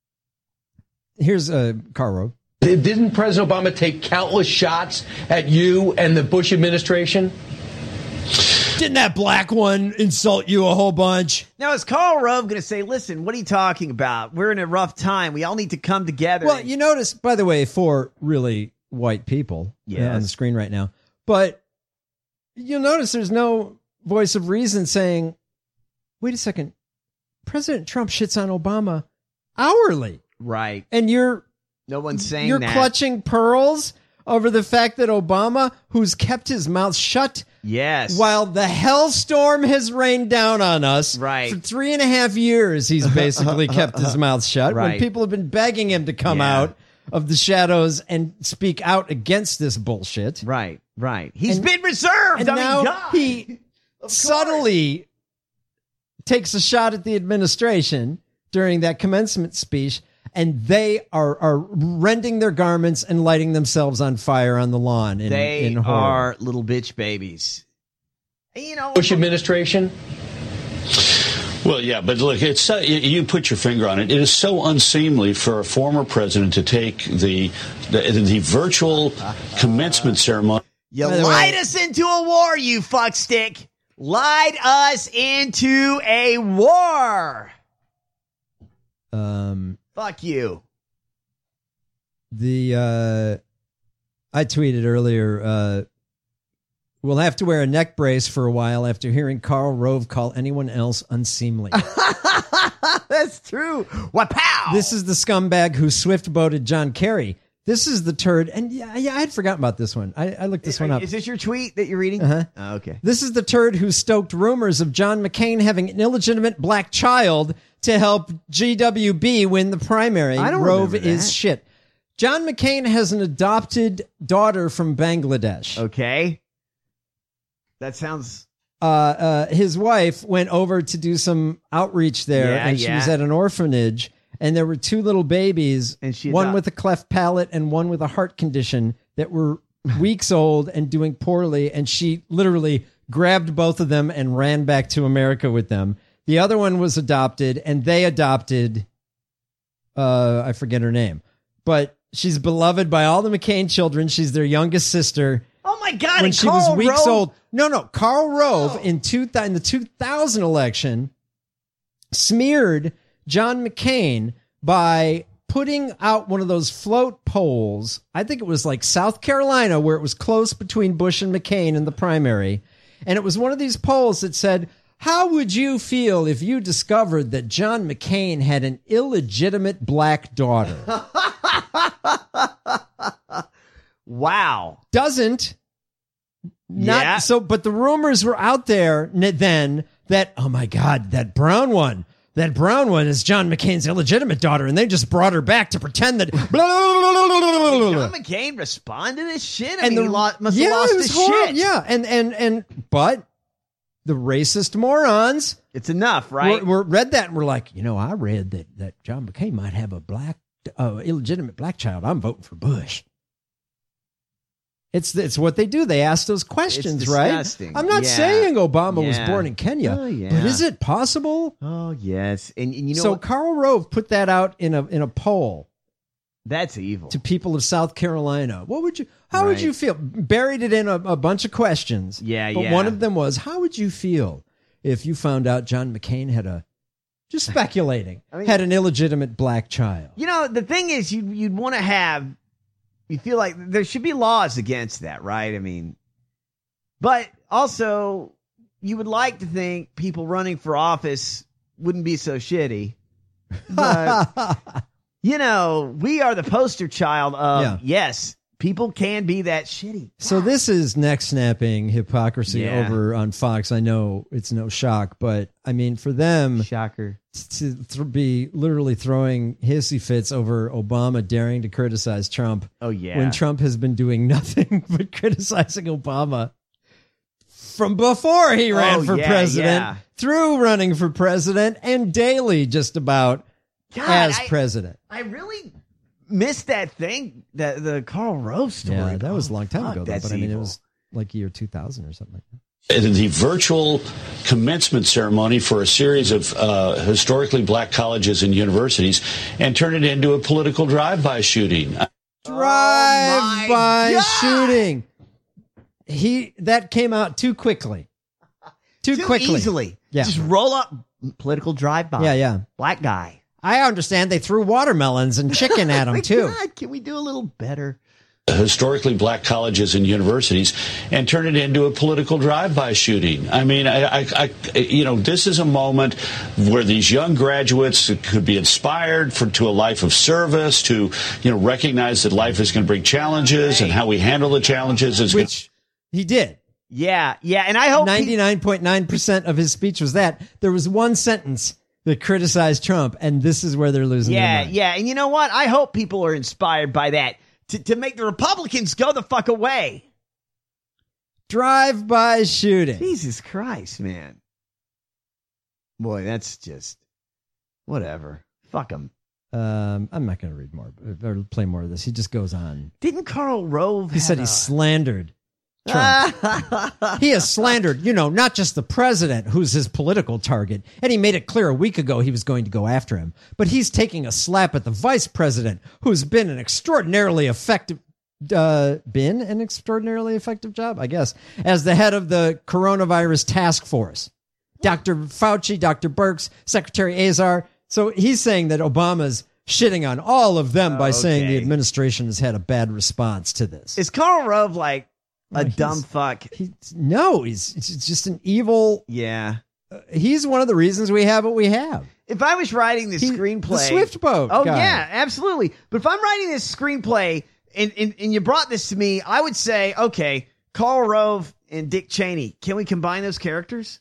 here's uh, Karl Rove. Didn't President Obama take countless shots at you and the Bush administration? Didn't that black one insult you a whole bunch? Now is Karl Rove going to say, "Listen, what are you talking about? We're in a rough time. We all need to come together." Well, you notice, by the way, for really white people uh, Yes. on the screen right now, but you'll notice there's no voice of reason saying, wait a second, President Trump shits on Obama hourly. Right. And you're no one's saying you're that. clutching pearls over the fact that Obama, who's kept his mouth shut, yes, while the hellstorm has rained down on us, right, for three and a half years, he's basically kept his mouth shut. Right. When people have been begging him to come Yeah. out of the shadows and speak out against this bullshit. Right, right. He's And- been reserved. And I mean, now God. he subtly takes a shot at the administration during that commencement speech, and they are are rending their garments and lighting themselves on fire on the lawn. In, They in horror. are little bitch babies. You know, Bush administration. Well, yeah, but look, it's so, you- you put your finger on it. It is so unseemly for a former president to take the the, the virtual commencement ceremony. You By the lied way- us into a war, you fuckstick. Lied us into a war. Um, Fuck you. the uh, I tweeted earlier. Uh, we'll have to wear a neck brace for a while after hearing Karl Rove call anyone else unseemly. That's true. Wapow! This is the scumbag who swift boated John Kerry. This is the turd, and yeah, yeah, I had forgotten about this one. I, I looked this one up. Is this your tweet that you're reading? Uh-huh. Oh, okay. This is the turd who stoked rumors of John McCain having an illegitimate black child to help G W B win the primary. I don't Rove remember is that. shit. John McCain has an adopted daughter from Bangladesh. Okay. That sounds. Uh, uh, his wife went over to do some outreach there, Yeah, and she yeah. was at an orphanage, and there were two little babies, And she one adop- with a cleft palate and one with a heart condition that were weeks old and doing poorly, and she literally grabbed both of them and ran back to America with them. The other one was adopted, and they adopted, uh, I forget her name, but she's beloved by all the McCain children. She's their youngest sister. Oh my God! When and she Karl was weeks Rove- old. No, no. Karl Rove in, two, in the two thousand election smeared John McCain by putting out one of those float polls. I think it was like South Carolina, where it was close between Bush and McCain in the primary. And it was one of these polls that said, how would you feel if you discovered that John McCain had an illegitimate black daughter? Wow. Doesn't. Not Yeah. so, but the rumors were out there n- then that, oh my God, that brown one, that brown one is John McCain's illegitimate daughter, and they just brought her back to pretend that. Blah, blah, blah, blah, blah, blah, blah. John McCain responded to this shit. I And mean, the he lo- must yeah, have lost it was his horrible. shit. Yeah, and and and but the racist morons, It's enough, right? We're, we're read that and we're like, you know, I read that that John McCain might have a black, uh, illegitimate black child. I'm voting for Bush. It's it's what they do. They ask those questions, right? disgusting. I'm not Yeah. saying Obama was Yeah. born in Kenya, Oh, yeah. but is it possible? Oh yes, and, and you know so what? Karl Rove put that out in a in a poll That's evil. to people of South Carolina. What would you? How would Right. you feel? Buried it in a, a bunch of questions. Yeah, but yeah. one of them was, how would you feel if you found out John McCain had a, just speculating, I mean- had an illegitimate black child? You know, the thing is, you you'd want to have. You feel like there should be laws against that, right? I mean, but also you would like to think people running for office wouldn't be so shitty. But you know, we are the poster child of Yeah. yes, people can be that shitty. So this is neck snapping hypocrisy Yeah. over on Fox. I know it's no shock, but I mean, for them Shocker. to th- be literally throwing hissy fits over Obama daring to criticize Trump. Oh yeah. When Trump has been doing nothing but criticizing Obama from before he ran Oh, for yeah, president, yeah. through running for president, and daily just about God, as I- president. I really missed that thing, the the Karl Rove story. Yeah, that was a Oh, long time fuck, ago, though, that's but I mean, it evil. was like year two thousand or something like that. The virtual commencement ceremony for a series of uh, historically black colleges and universities and turn it into a political drive-by shooting. Drive-by God. shooting. He that came out too quickly. Too, Too quickly. easily. Yeah. Just roll up political drive-by. Yeah, yeah. Black guy. I understand they threw watermelons and chicken at him My too. God, can we do a little better? historically black colleges and universities and turn it into a political drive-by shooting. I mean, I, I, I, you know, this is a moment where these young graduates could be inspired for to a life of service, to, you know, recognize that life is going to bring challenges and how we handle the challenges is Which he did. Yeah, yeah, and I hope ninety-nine point nine percent of his speech was that. There was one sentence that criticized Trump, and this is where they're losing Yeah, their mind. yeah, and you know what? I hope people are inspired by that to, to make the Republicans go the fuck away. Drive-by shooting. Jesus Christ, man. Boy, that's just whatever. Fuck them. Um, I'm not going to read more or play more of this. He just goes on. Didn't Karl Rove? He said have he a- slandered Trump. He has slandered, you know, not just the president, who's his political target, and he made it clear a week ago he was going to go after him, but he's taking a slap at the vice president, who's been an extraordinarily effective, uh, been an extraordinarily effective job, I guess, as the head of the coronavirus task force. Doctor Fauci, Doctor Birx, Secretary Azar. So he's saying that Obama's shitting on all of them by saying the Okay. administration has had a bad response to this. Is Karl Rove like a he's- dumb fuck? He, no, he's, he's just an evil. Yeah. Uh, he's one of the reasons we have what we have. If I was writing this He- screenplay, the Swift boat Oh guy. yeah, absolutely. But if I'm writing this screenplay and, and and you brought this to me, I would say, okay, Karl Rove and Dick Cheney. Can we combine those characters?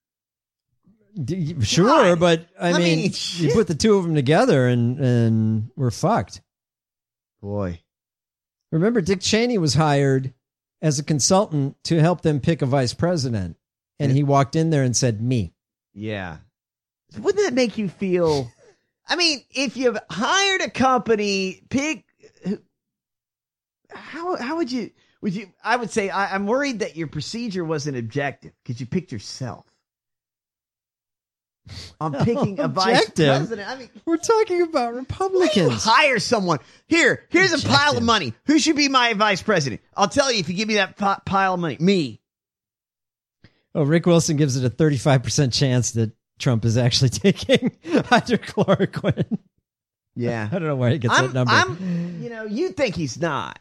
D- Sure, but I, I mean, mean, you shit. put the two of them together and and we're fucked. Boy. Remember, Dick Cheney was hired as a consultant to help them pick a vice president, and he walked in there and said, "Me." Yeah. Wouldn't that make you feel? I mean, if you've hired a company, pick. How how would you? Would you? I would say I, I'm worried that your procedure wasn't objective because you picked yourself. I'm picking a vice Objective? president. I mean, We're talking about you Republicans. hire someone. Here, here's a pile of Objective. money. Who should be my vice president? I'll tell you if you give me that pi- pile of money. Me. Oh, Rick Wilson gives it a thirty-five percent chance that Trump is actually taking hydrochloroquine. Yeah. I don't know where he gets I'm, that number. I'm, you know, you think he's not.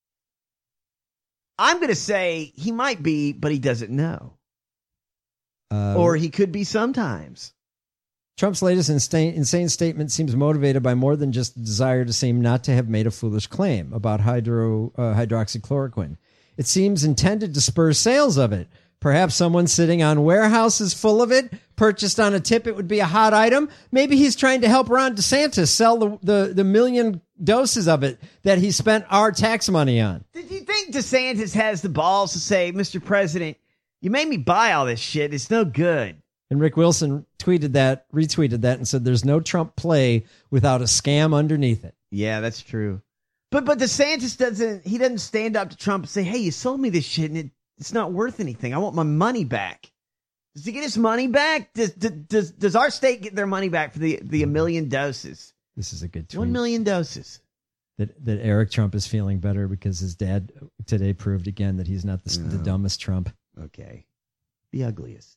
I'm going to say he might be, but he doesn't know. Uh, Or he could be sometimes. Trump's latest insane, insane statement seems motivated by more than just the desire to seem not to have made a foolish claim about hydro uh, hydroxychloroquine. It seems intended to spur sales of it. Perhaps someone sitting on warehouses full of it, purchased on a tip, it would be a hot item. Maybe he's trying to help Ron DeSantis sell the, the, the million doses of it that he spent our tax money on. Did you think DeSantis has the balls to say, Mister President, you made me buy all this shit. It's no good. And Rick Wilson tweeted that, retweeted that, and said there's no Trump play without a scam underneath it. Yeah, that's true. But but DeSantis doesn't, he doesn't stand up to Trump and say, hey, you sold me this shit and it, it's not worth anything. I want my money back. Does he get his money back? Does does does our state get their money back for the, the a million doses? This is a good tweet. One million doses. That, that Eric Trump is feeling better because his dad today proved again that he's not the, the dumbest Trump. Okay. The ugliest.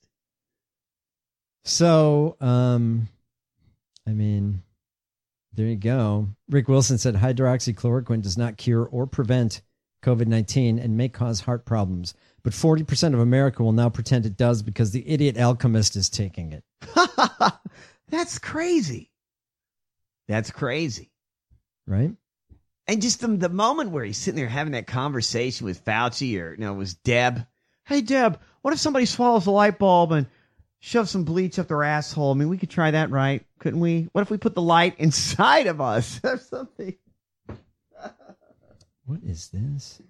So, um, I mean, there you go. Rick Wilson said hydroxychloroquine does not cure or prevent COVID nineteen and may cause heart problems. But forty percent of America will now pretend it does because the idiot alchemist is taking it. That's crazy. That's crazy. Right? And just the, the moment where he's sitting there having that conversation with Fauci or, no, it was Deb. Hey, Deb, what if somebody swallows a light bulb and shoves some bleach up their asshole? I mean, we could try that, right? Couldn't we? What if we put the light inside of us or something? What is this?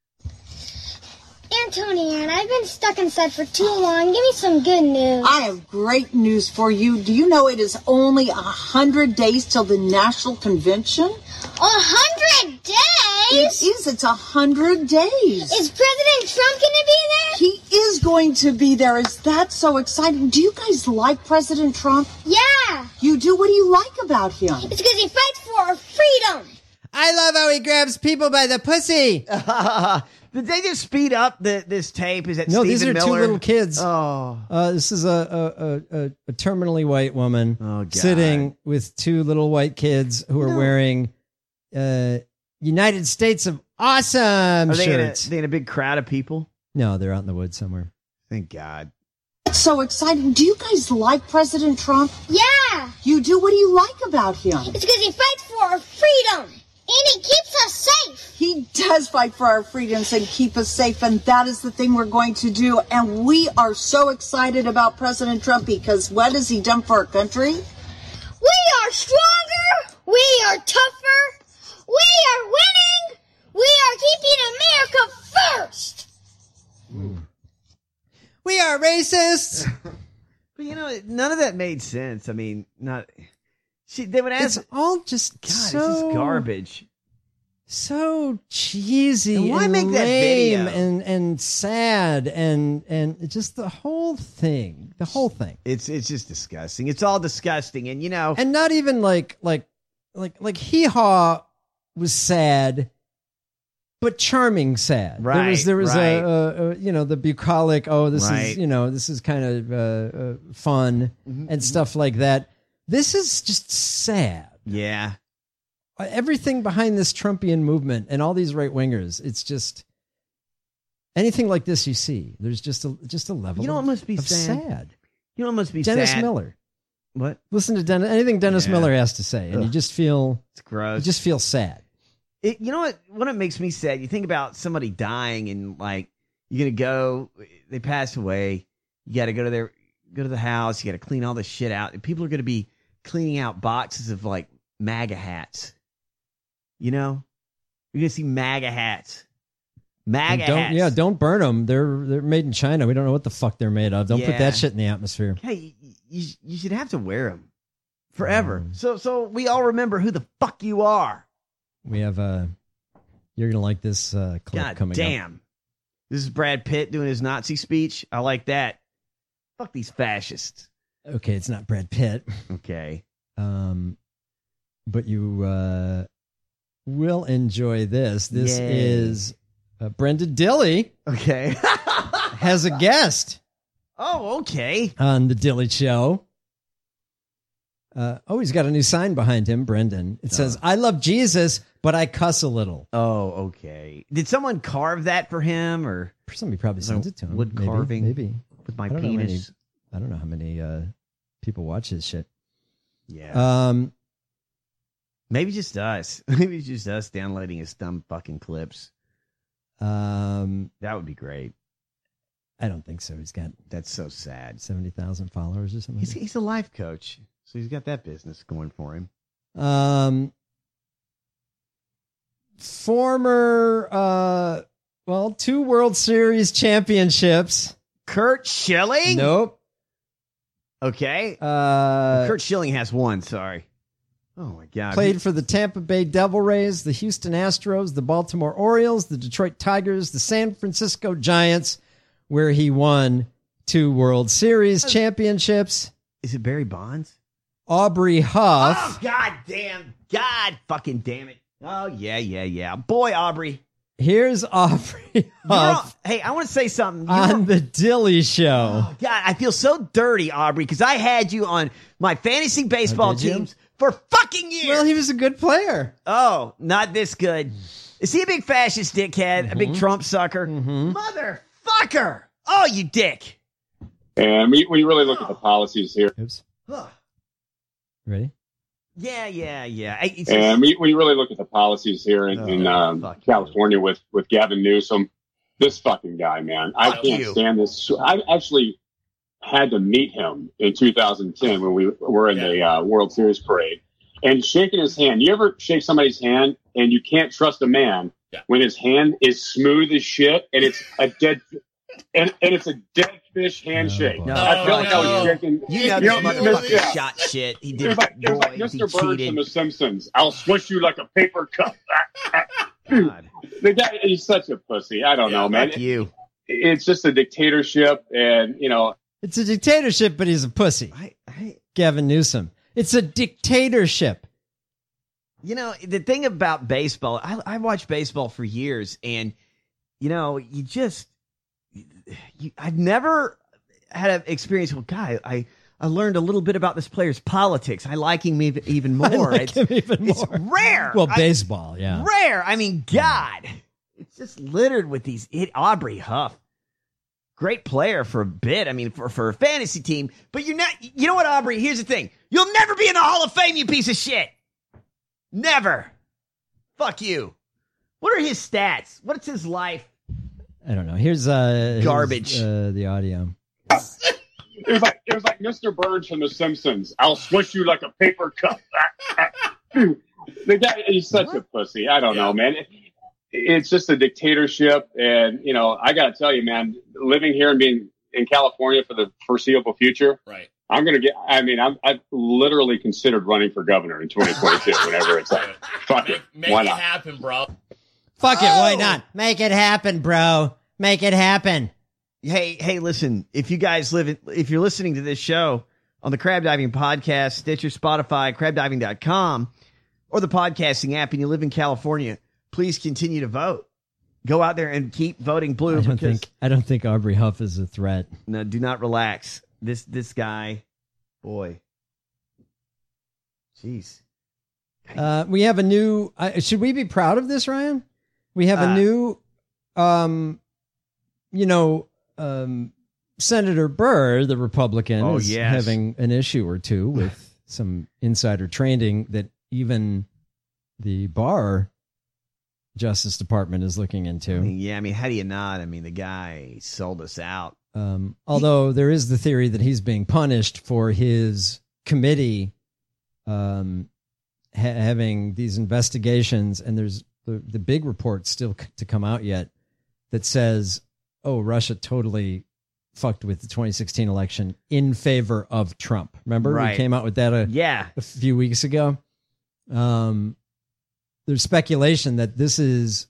Antonia, and I've been stuck inside for too long. Give me some good news. I have great news for you. Do you know it is only a hundred days till the national convention? A hundred days? It is. It's a hundred days. Is President Trump going to be there? He is going to be there. Is that so exciting? Do you guys like President Trump? Yeah. You do? What do you like about him? It's because he fights for our freedom. I love how he grabs people by the pussy. Did they just speed up the, this tape? Is that No, Stephen these are Miller? two little kids. Oh. Uh, this is a, a, a, a terminally white woman Oh, God. sitting with two little white kids who are No. wearing uh, United States of awesome Are they in, a, shirts. they in a big crowd of people? No, they're out in the woods somewhere. Thank God. It's so exciting. Do you guys like President Trump? Yeah. You do? What do you like about him? It's because he fights for our freedom. And he keeps us safe. He does fight for our freedoms and keep us safe, and that is the thing we're going to do. And we are so excited about President Trump because what has he done for our country? We are stronger. We are tougher. We are winning. We are keeping America first. We are racists. But you know, none of that made sense. I mean, not. She, they would ask. It's all just God, so it's just garbage. So cheesy. And why and make that lame video? and and sad and and just the whole thing. The whole thing. It's it's just disgusting. It's all disgusting, and you know, And not even like like like like Hee Haw was sad, but charming sad. There was Right, there was right. a, a, a you know the bucolic. Oh, this Right. is you know this is kind of uh, uh, fun and stuff like that. This is just sad. yeah. Everything behind this Trumpian movement and all these right wingers, it's just anything like this you see. There's just a just a level. You know of, what must be of sad? sad. You know what must be Dennis sad? Miller. What? Listen to Dennis. Anything Dennis Yeah. Miller has to say, and you Ugh. just feel It's gross. you just feel sad. It, you know what? What it makes me sad. You think about somebody dying, and like you're gonna go. They pass away. You got to go to their go to the house. You got to clean all this shit out. And people are gonna be cleaning out boxes of like MAGA hats. You know, you're gonna see MAGA hats. MAGA And don't, hats. yeah, don't burn them. They're they're made in China. We don't know what the fuck they're made of. Don't put Yeah. that shit in the atmosphere. Hey, you, you should have to wear them forever. So so we all remember who the fuck you are. We have uh you're gonna like this uh, clip God coming up. damn. This is Brad Pitt doing his Nazi speech. I like that. Fuck these fascists. Okay, it's not Brad Pitt. Okay. Um, but you uh, will enjoy this. This Yay. is uh, Brenda Dilley. Okay. has a guest Oh, okay. on the Dilley Show. Uh, oh, he's got a new sign behind him, Brendan. It says, I love Jesus, but I cuss a little. Oh, okay. Did someone carve that for him, or somebody probably sent it to him? Wood Maybe, carving, maybe with my I don't know how many- penis. I don't know how many uh, people watch his shit. Yeah. Um, Maybe just us. Maybe it's just us downloading his dumb fucking clips. Um, that would be great. I don't think so. He's got that's so sad. Seventy thousand followers or something. He's he's a life coach, so he's got that business going for him. Um, former, uh, well, two World Series championships. Kurt Schilling? Nope. Okay. Uh, Kurt Schilling has one. Sorry. Oh my God. Played for the Tampa Bay Devil Rays, the Houston Astros, the Baltimore Orioles, the Detroit Tigers, the San Francisco Giants, where he won two World Series championships. Is it Barry Bonds? Aubrey Huff. Oh, God damn. God fucking damn it. Oh, yeah, yeah, yeah. Boy, Aubrey. Here's Aubrey You're Huff on- hey, I want to say something. You on were- the Dilly Show. God, I feel so dirty, Aubrey, because I had you on my fantasy baseball Oh, did you? teams for fucking years. Well, he was a good player. Oh, not this good. Is he a big fascist dickhead? A big Trump sucker? Motherfucker. Oh, you dick. And we, when you really look at the policies here, Oops. Ready? Yeah, yeah, yeah. I- it's- and we, when you really look at the policies here in, in um, California with, with Gavin Newsom, this fucking guy, man, I Fuck can't you. stand this. I actually had to meet him in two thousand ten when we were in the uh, World Series parade, and shaking his hand. You ever shake somebody's hand and you can't trust a man when his hand is smooth as shit and it's a dead and, and it's a dead fish handshake. No, I feel like I was no. shaking. You know this motherfucker shot shit. He It did was like, it was boy, like Mister he Burns cheated. from The Simpsons. I'll squish you like a paper cup. The guy, he's such a pussy. I don't know, man. fuck you. It's just a dictatorship, and you know, It's a dictatorship, but he's a pussy. Gavin Newsom. It's a dictatorship. You know, the thing about baseball, I, I watched baseball for years, and, you know, you just, you, I've never had an experience with, God, I, I learned a little bit about this player's politics. I like him even, even more. I like it's, him even it's more. rare. Well, I- baseball, yeah. Rare. I mean, God. just littered with these. It, Aubrey Huff, great player for a bit. I mean, for, for a fantasy team. But you're not. You know what, Aubrey? Here's the thing. You'll never be in the Hall of Fame, you piece of shit. Never. Fuck you. What are his stats? What's his life? I don't know. Here's uh garbage. Here's, uh, the audio. It was like it was like Mister Burns from The Simpsons. I'll squish you like a paper cup. The guy, he's such what? a pussy. I don't yeah. know, man. It, it's just a dictatorship, and you know, I got to tell you, man. Living here and being in California for the foreseeable future, right? I'm gonna get. I mean, I'm, I've literally considered running for governor in twenty twenty-two. Whenever it's like, fuck make, it, make why it not? happen, bro. Fuck oh! it, why not? Make it happen, bro. Make it happen. Hey, hey, listen, if you guys live in, if you're listening to this show on the Crab Diving Podcast, Stitcher, Spotify, crab diving dot com, or the podcasting app, and you live in California, please continue to vote. Go out there and keep voting blue. I don't because, think I don't think Aubrey Huff is a threat. No, do not relax. This this guy, boy. Jeez. Uh, we have a new, uh, should we be proud of this, Ryan? We have a Uh, new, um, you know, um, Senator Burr, the Republican, Oh, is yes. having an issue or two with some insider trading that even the Barr Justice Department is looking into. I mean, yeah, I mean, how do you not? I mean, the guy sold us out. Um, although there is the theory that he's being punished for his committee um, ha- having these investigations, and there's the, the big report still c- to come out yet that says, oh, Russia totally fucked with the twenty sixteen election in favor of Trump. Remember? Right. We came out with that a, Yeah. a few weeks ago. Um, there's speculation that this is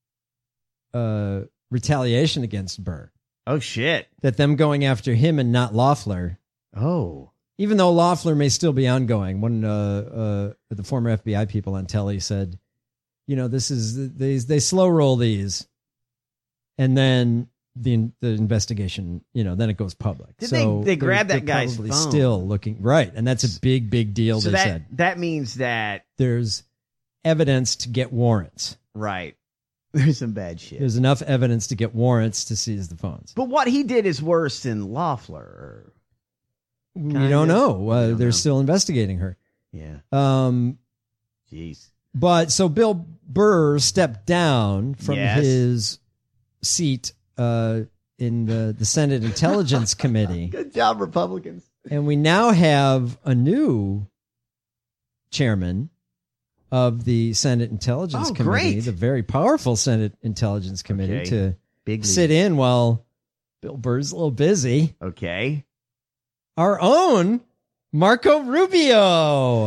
uh, retaliation against Burr. Oh, shit. That them going after him and not Loeffler. Oh. Even though Loeffler may still be ongoing. One uh, uh, the former F B I people on telly said, you know, this is, they, they slow roll these. And then the the investigation, you know, then it goes public. Did so they, they grab they're, that they're guy's probably phone? still looking, right. And that's a big, big deal, So they that, said. that means that... There's evidence to get warrants. Right. There's some bad shit. There's enough evidence to get warrants to seize the phones. But what he did is worse than Loeffler. We Kind don't of. know. Uh, don't they're know. still investigating her. Yeah. Um, Jeez. But so Bill Burr stepped down from Yes. his seat uh, in the, the Senate Intelligence Committee. Good job, Republicans. And we now have a new chairman of the Senate Intelligence Oh, Committee, great. the very powerful Senate Intelligence Committee, Okay. to Big sit league. in while Bill Burr's a little busy. Okay. Our own Marco Rubio.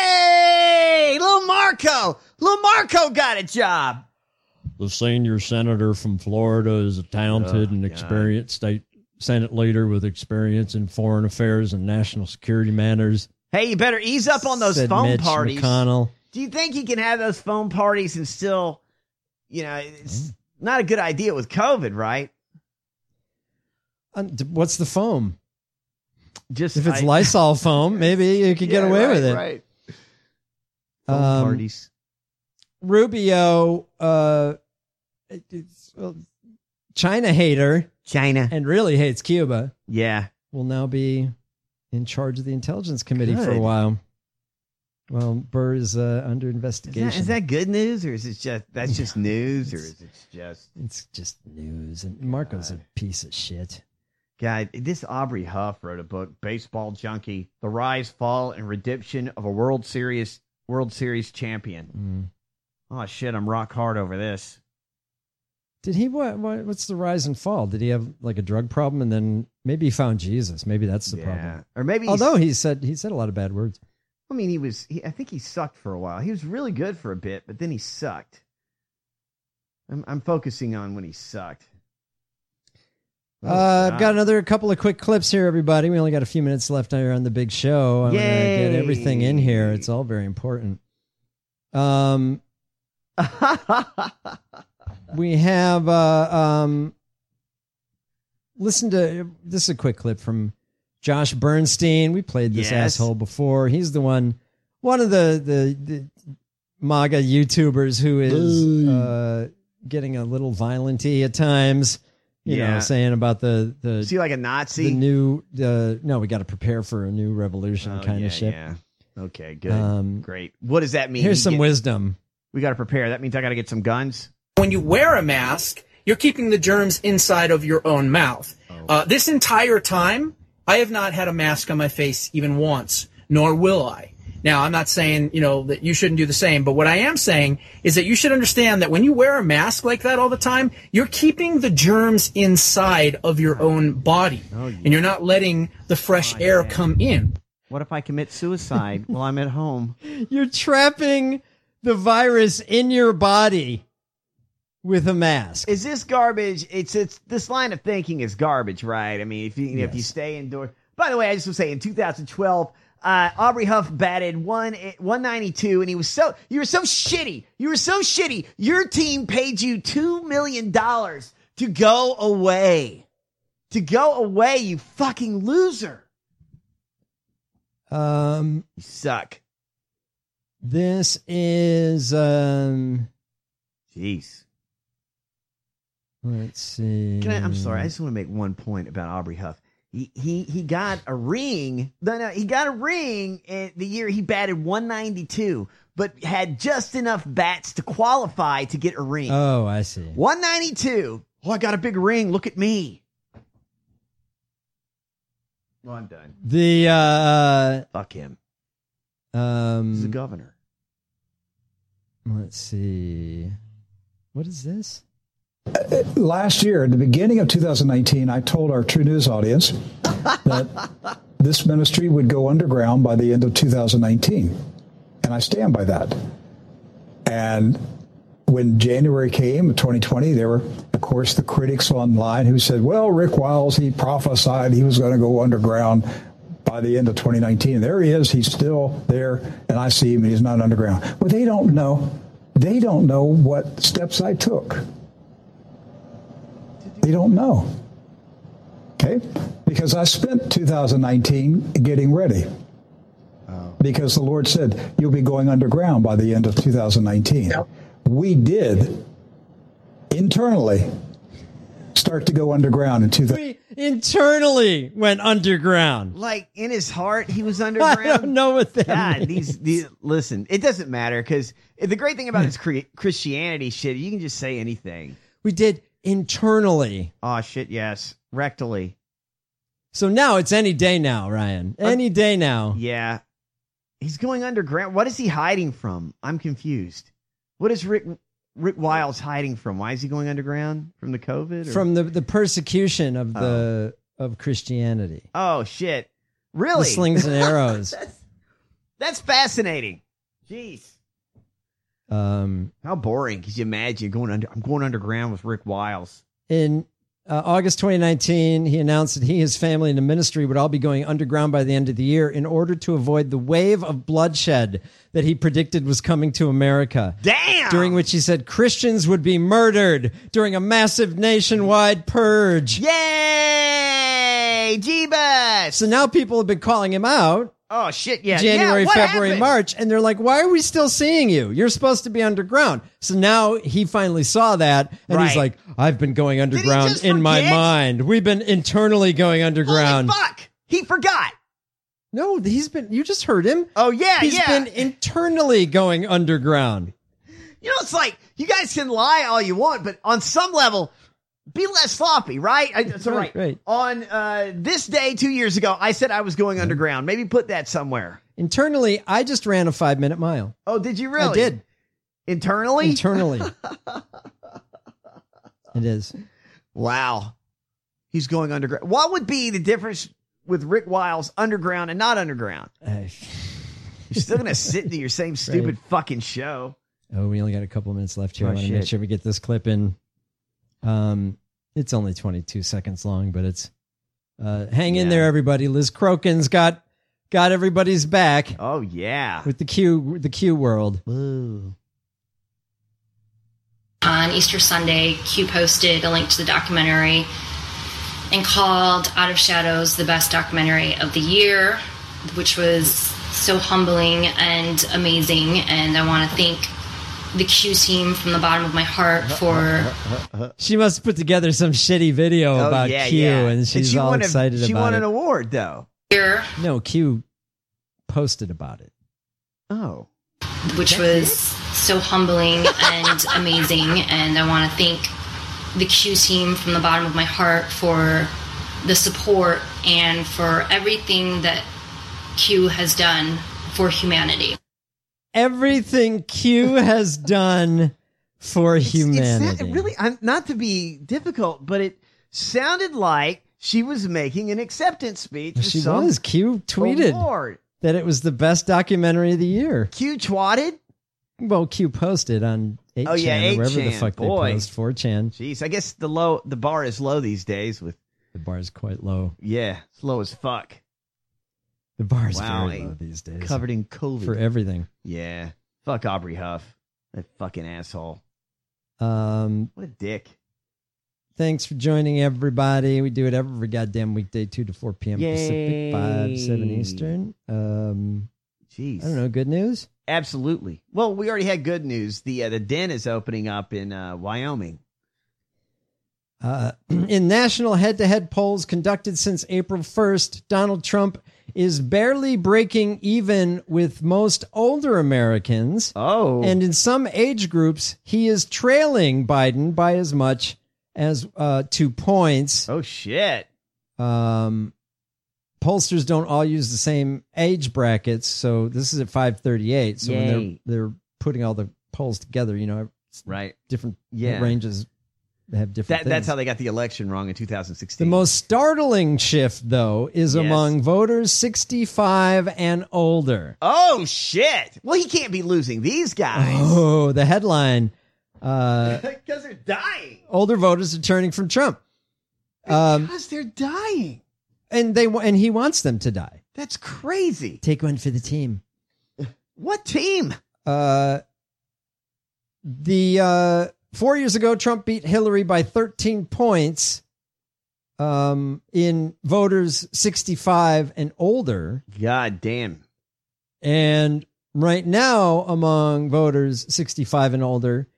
Yay! Little Marco! Little Marco got a job. The senior senator from Florida is a talented Oh, and God. experienced state Senate leader with experience in foreign affairs and national security matters. Hey, you better ease up on those said phone Mitch parties. McConnell. Do you think he can have those phone parties and still, you know, it's not a good idea with COVID, right? Uh, d- What's the foam? Just If it's I- Lysol foam, maybe you could get Yeah, away right, with it. Right. Phone Um, parties. Rubio, uh, it- it's, well, China hater, China, and really hates Cuba, Yeah. will now be in charge of the Intelligence Committee for a Good. while. Well, Burr is uh, under Is investigation. that, is that good news, or is it just that's just news, or is it just It's just news, and Marco's a piece of shit. God? This Aubrey Huff wrote a book, Baseball Junkie: The Rise, Fall, and Redemption of a World Series World Series Champion. Mm. Oh shit, I'm rock hard over this. Did he what, what? What's the rise and fall? Did he have like a drug problem, and then maybe he found Jesus? Maybe that's the Yeah. problem. Or maybe he's- although he said he said a lot of bad words. I mean, he was. He, I think he sucked for a while. He was really good for a bit, but then he sucked. I'm, I'm focusing on when he sucked. Oh, Uh, I've God. got another couple of quick clips here, everybody. We only got a few minutes left here on the big show. I'm gonna get everything in here. It's all very important. Um, we have uh, um, listen to this is a quick clip from Josh Bernstein. We played this Yes. asshole before. He's the one, one of the the, the MAGA YouTubers who is uh, getting a little violent-y at times. You Yeah. know, saying about the the Is he like a Nazi? the new the no, we got to prepare for a new revolution Oh, kind yeah, of shit. yeah. Okay, good. Um, Great. What does that mean? Here's You some get- wisdom. We got to prepare. That means I got to get some guns. When you wear a mask, you're keeping the germs inside of your own mouth. Uh, this entire time, I have not had a mask on my face even once, nor will I. Now, I'm not saying, you know, that you shouldn't do the same, but what I am saying is that you should understand that when you wear a mask like that all the time, you're keeping the germs inside of your own body, and you're not letting the fresh air come in. What if I commit suicide while I'm at home? You're trapping the virus in your body with a mask. Is this garbage? It's it's this line of thinking is garbage, right? I mean, if you, you know, if you stay indoors. By the way, I just was saying, in two thousand twelve, uh, Aubrey Huff batted one one ninety two, and he was so you were so shitty. You were so shitty. Your team paid you two million dollars to go away, to go away. You fucking loser. Um, you suck. This is um. Jeez. Let's see. Can I, I'm sorry. I just want to make one point about Aubrey Huff. He he he got a ring. No, no, he got a ring in the year he batted one ninety-two, but had just enough bats to qualify to get a ring. Oh, I see. one ninety-two. Oh, I got a big ring. Look at me. Well, I'm done. The uh, fuck him. Um, He's the governor. Let's see. What is this? Last year, at the beginning of two thousand nineteen, I told our True News audience that this ministry would go underground by the end of two thousand nineteen. And I stand by that. And when January came, twenty twenty, there were, of course, the critics online who said, well, Rick Wiles, he prophesied he was going to go underground by the end of twenty nineteen. There he is. He's still there. And I see him and he's not underground. Well, they don't know. They don't know what steps I took. They don't know. Okay? Because I spent two thousand nineteen getting ready. Because the Lord said, you'll be going underground by the end of two thousand nineteen. Yep. We did internally start to go underground in two thousand. We internally went underground. Like in his heart, he was underground. I don't know what that God, means. these, these listen. It doesn't matter because the great thing about this cre- Christianity shit, you can just say anything. We did internally. Oh shit, yes, rectally. So now it's any day now, Ryan. Any day now. Yeah, he's going underground. What is he hiding from? I'm confused. What is Rick Rick Wiles hiding from? Why is he going underground? From the COVID? Or? From the, the persecution of the oh. of Christianity. Oh shit! Really? The slings and arrows. that's, that's fascinating. Jeez. Um, How boring. Could you imagine going under? I'm going underground with Rick Wiles. In uh, August twenty nineteen, he announced that he, his family, and the ministry would all be going underground by the end of the year in order to avoid the wave of bloodshed that he predicted was coming to America. Damn! During which he said Christians would be murdered during a massive nationwide purge. Yay! Jeebus! So now people have been calling him out. Oh, shit, yeah. January, yeah, February, happened? March. And they're like, why are we still seeing you? You're supposed to be underground. So now he finally saw that. And Right. he's like, I've been going underground just in my forget? mind. We've been internally going underground. Holy fuck! He forgot. No, he's been, you just heard him. Oh, yeah, He's yeah. been internally going underground. You know, it's like, you guys can lie all you want, but on some level, be less sloppy, right? I, so, right. Right, right. On uh, this day two years ago, I said I was going underground. Maybe put that somewhere. Internally, I just ran a five minute mile. Oh, did you really? I did. Internally? Internally. It is. Wow. He's going underground. What would be the difference with Rick Wiles underground and not underground? Uh, You're still going to sit into your same stupid Right. fucking show. Oh, we only got a couple minutes left here. Oh, I want to make shit. sure we get this clip in. Um, it's only twenty-two seconds long, but it's uh, hang in Yeah. there, everybody. Liz Crokin's got got everybody's back Oh, yeah. with the Q the Q world. Ooh. On Easter Sunday, Q posted a link to the documentary and called Out of Shadows the best documentary of the year, which was so humbling and amazing. And I want to thank the Q team from the bottom of my heart for She must put together some shitty video Oh, about yeah, Q, yeah. and And she's she all won a- excited she about won it. an award, though. year, No, Q posted about it. Oh. which was so humbling and amazing. And I want to thank the Q team from the bottom of my heart for the support and for everything that Q has done for humanity. Everything Q has done for It's humanity. not, really, I'm, not to be difficult, but it sounded like she was making an acceptance speech. For She some was. Q tweeted award. that it was the best documentary of the year. Q twatted? Well, Q posted on eight chan Oh, yeah, or eight wherever the chan, fuck boy. they post, four chan. Jeez, I guess the low the bar is low these days. With The bar is quite low. yeah, it's low as fuck. The bar is Wow, very low these days. Covered in COVID For everything. Yeah, fuck Aubrey Huff, that fucking asshole. Um, What a dick. Thanks for joining, everybody. We do it every goddamn weekday, two to four p.m. Pacific, five to seven Yay. Eastern. Um, Jeez. I don't know. Good news? Absolutely. Well, we already had good news. The uh, the den is opening up in uh, Wyoming. Uh, in national head-to-head polls conducted since April first, Donald Trump is barely breaking even with most older Americans. Oh. And in some age groups, he is trailing Biden by as much as uh, two points. Oh, shit. Um, pollsters don't all use the same age brackets, so this is at five thirty-eight. So when Yay. they're they're putting all the polls together, you know, it's Right. different Yeah. ranges have different That, things. that's how they got the election wrong in two thousand The sixteen. most startling shift, though, is Yes. among voters sixty-five and older. Oh, shit. Well, he can't be losing these guys. Oh, the headline. Uh, Because they're dying. older voters are turning from Trump. Um, Because they're dying. and they wa- and he wants them to die. That's crazy. Take one for the team. What team? Uh, the uh, four years ago, Trump beat Hillary by thirteen points. Um, in voters sixty-five and older, God damn. and right now among voters sixty-five and older,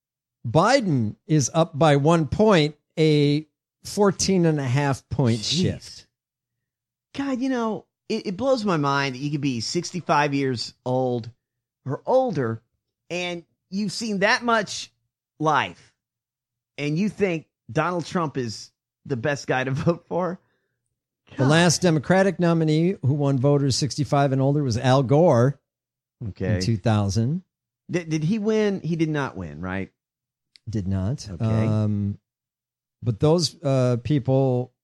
Biden is up by one point, a fourteen and a half point Jeez. shift. God, you know, it, it blows my mind that you could be sixty-five years old or older and you've seen that much life and you think Donald Trump is the best guy to vote for? The last Democratic nominee who won voters sixty-five and older was Al Gore Okay. in two thousand. Did, did he win? He did not win, right? Did not. Okay. Um, but those uh, people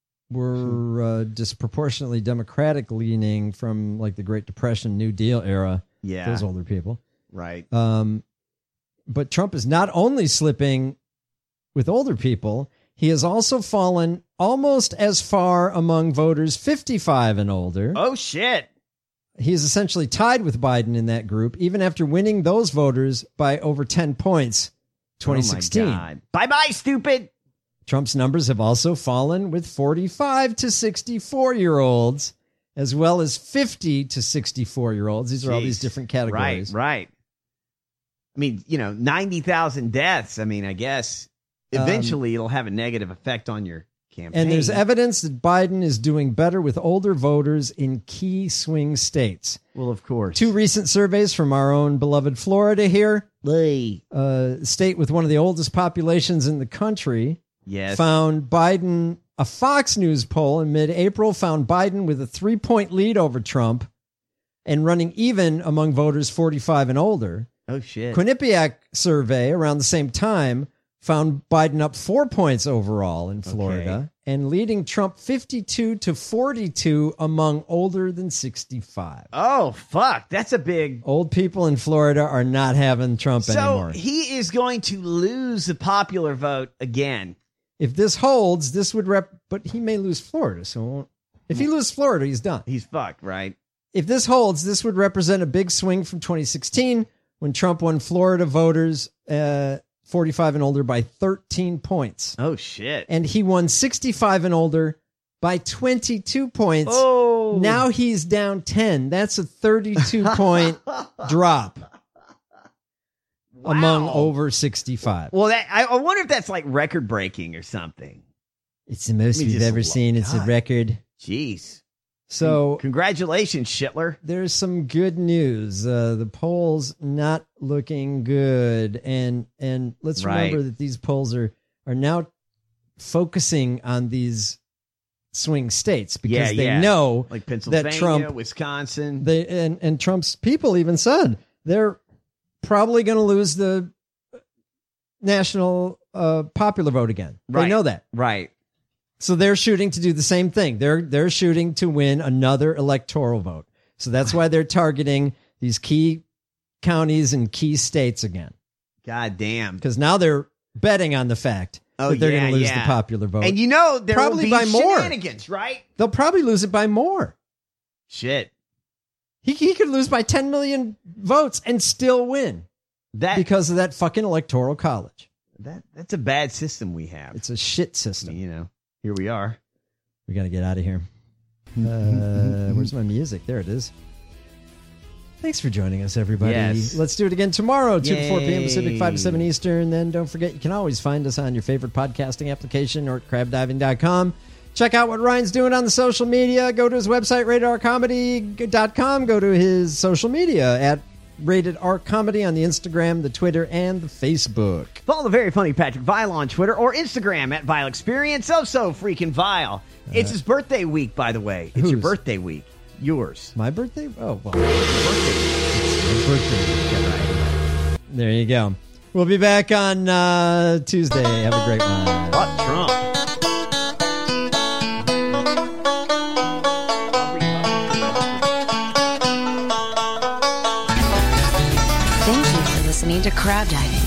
were uh, disproportionately Democratic leaning from like the Great Depression, New Deal era. Yeah. Those older people. Right. Um, but Trump is not only slipping with older people, he has also fallen almost as far among voters fifty-five and older. Oh, shit. He is essentially tied with Biden in that group, even after winning those voters by over ten points twenty sixteen. Oh, my God. Bye-bye, stupid. Trump's numbers have also fallen with forty-five to sixty-four year olds, as well as fifty to sixty-four year olds. These are all these Jeez. different categories. Right, right. I mean, you know, ninety thousand deaths. I mean, I guess eventually it'll have a negative effect on your campaign. And there's evidence that Biden is doing better with older voters in key swing states. Well, of course. Two recent surveys from our own beloved Florida here, Hey. uh, state with one of the oldest populations in the country, Yes. found Biden, a Fox News poll in mid-April found Biden with a three-point lead over Trump and running even among voters forty-five and older. Oh, shit. Quinnipiac survey around the same time found Biden up four points overall in Florida Okay. and leading Trump fifty-two to forty-two among older than sixty-five. Oh, fuck. That's a big... Old people in Florida are not having Trump So anymore. he is going to lose the popular vote again. If this holds, this would rep, but he may lose Florida. So it won't- if he loses Florida, he's done. He's fucked, right? If this holds, this would represent a big swing from twenty sixteen when Trump won Florida voters uh, forty-five and older by thirteen points. Oh, shit. And he won sixty-five and older by twenty-two points. Oh. Now he's down ten. That's a thirty-two point drop. among over sixty-five. Well, that, I, I wonder if that's like record breaking or something. It's the most I mean, we've just ever lo- seen. It's a God. record. Jeez. So congratulations, Shitler. There's some good news. Uh, the polls not looking good, and and let's Right. remember that these polls are are now focusing on these swing states because Yeah, they yeah. know Like Pennsylvania, that Trump, Wisconsin. they and and Trump's people even said they're probably going to lose the national uh, popular vote again. They Right. know that. Right. So they're shooting to do the same thing. They're they're shooting to win another electoral vote. So that's why they're targeting these key counties and key states again. God damn. Because now they're betting on the fact Oh, that they're yeah, going to lose yeah. the popular vote. And you know there probably will by be more. shenanigans, right? They'll probably lose it by more. Shit. He he could lose by ten million votes and still win. That because of that fucking electoral college. That that's a bad system we have. It's a shit system. You know. Here we are. We got to get out of here. Uh, where's my music? There it is. Thanks for joining us, everybody. Yes. Let's do it again tomorrow, two to four p.m. Pacific, five to Yay. seven Eastern. Then don't forget, you can always find us on your favorite podcasting application or at crab diving dot com. Check out what Ryan's doing on the social media. Go to his website, rated r comedy dot com. Go to his social media at Rated R Comedy on the Instagram, the Twitter, and the Facebook. Follow the very funny Patrick Vile on Twitter or Instagram at Vile Experience. Oh, so freaking Vile. It's his birthday week, by the way. It's your whose? birthday week. Yours. My birthday? Oh, well. Birthday. birthday. There you go. We'll be back on uh, Tuesday. Have a great one. Fuck Trump. Thank you for listening to Crab Diving.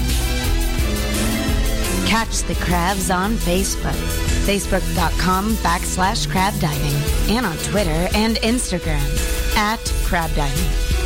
Catch the crabs on Facebook, facebook.com backslash crab diving, and on Twitter and Instagram at crab diving.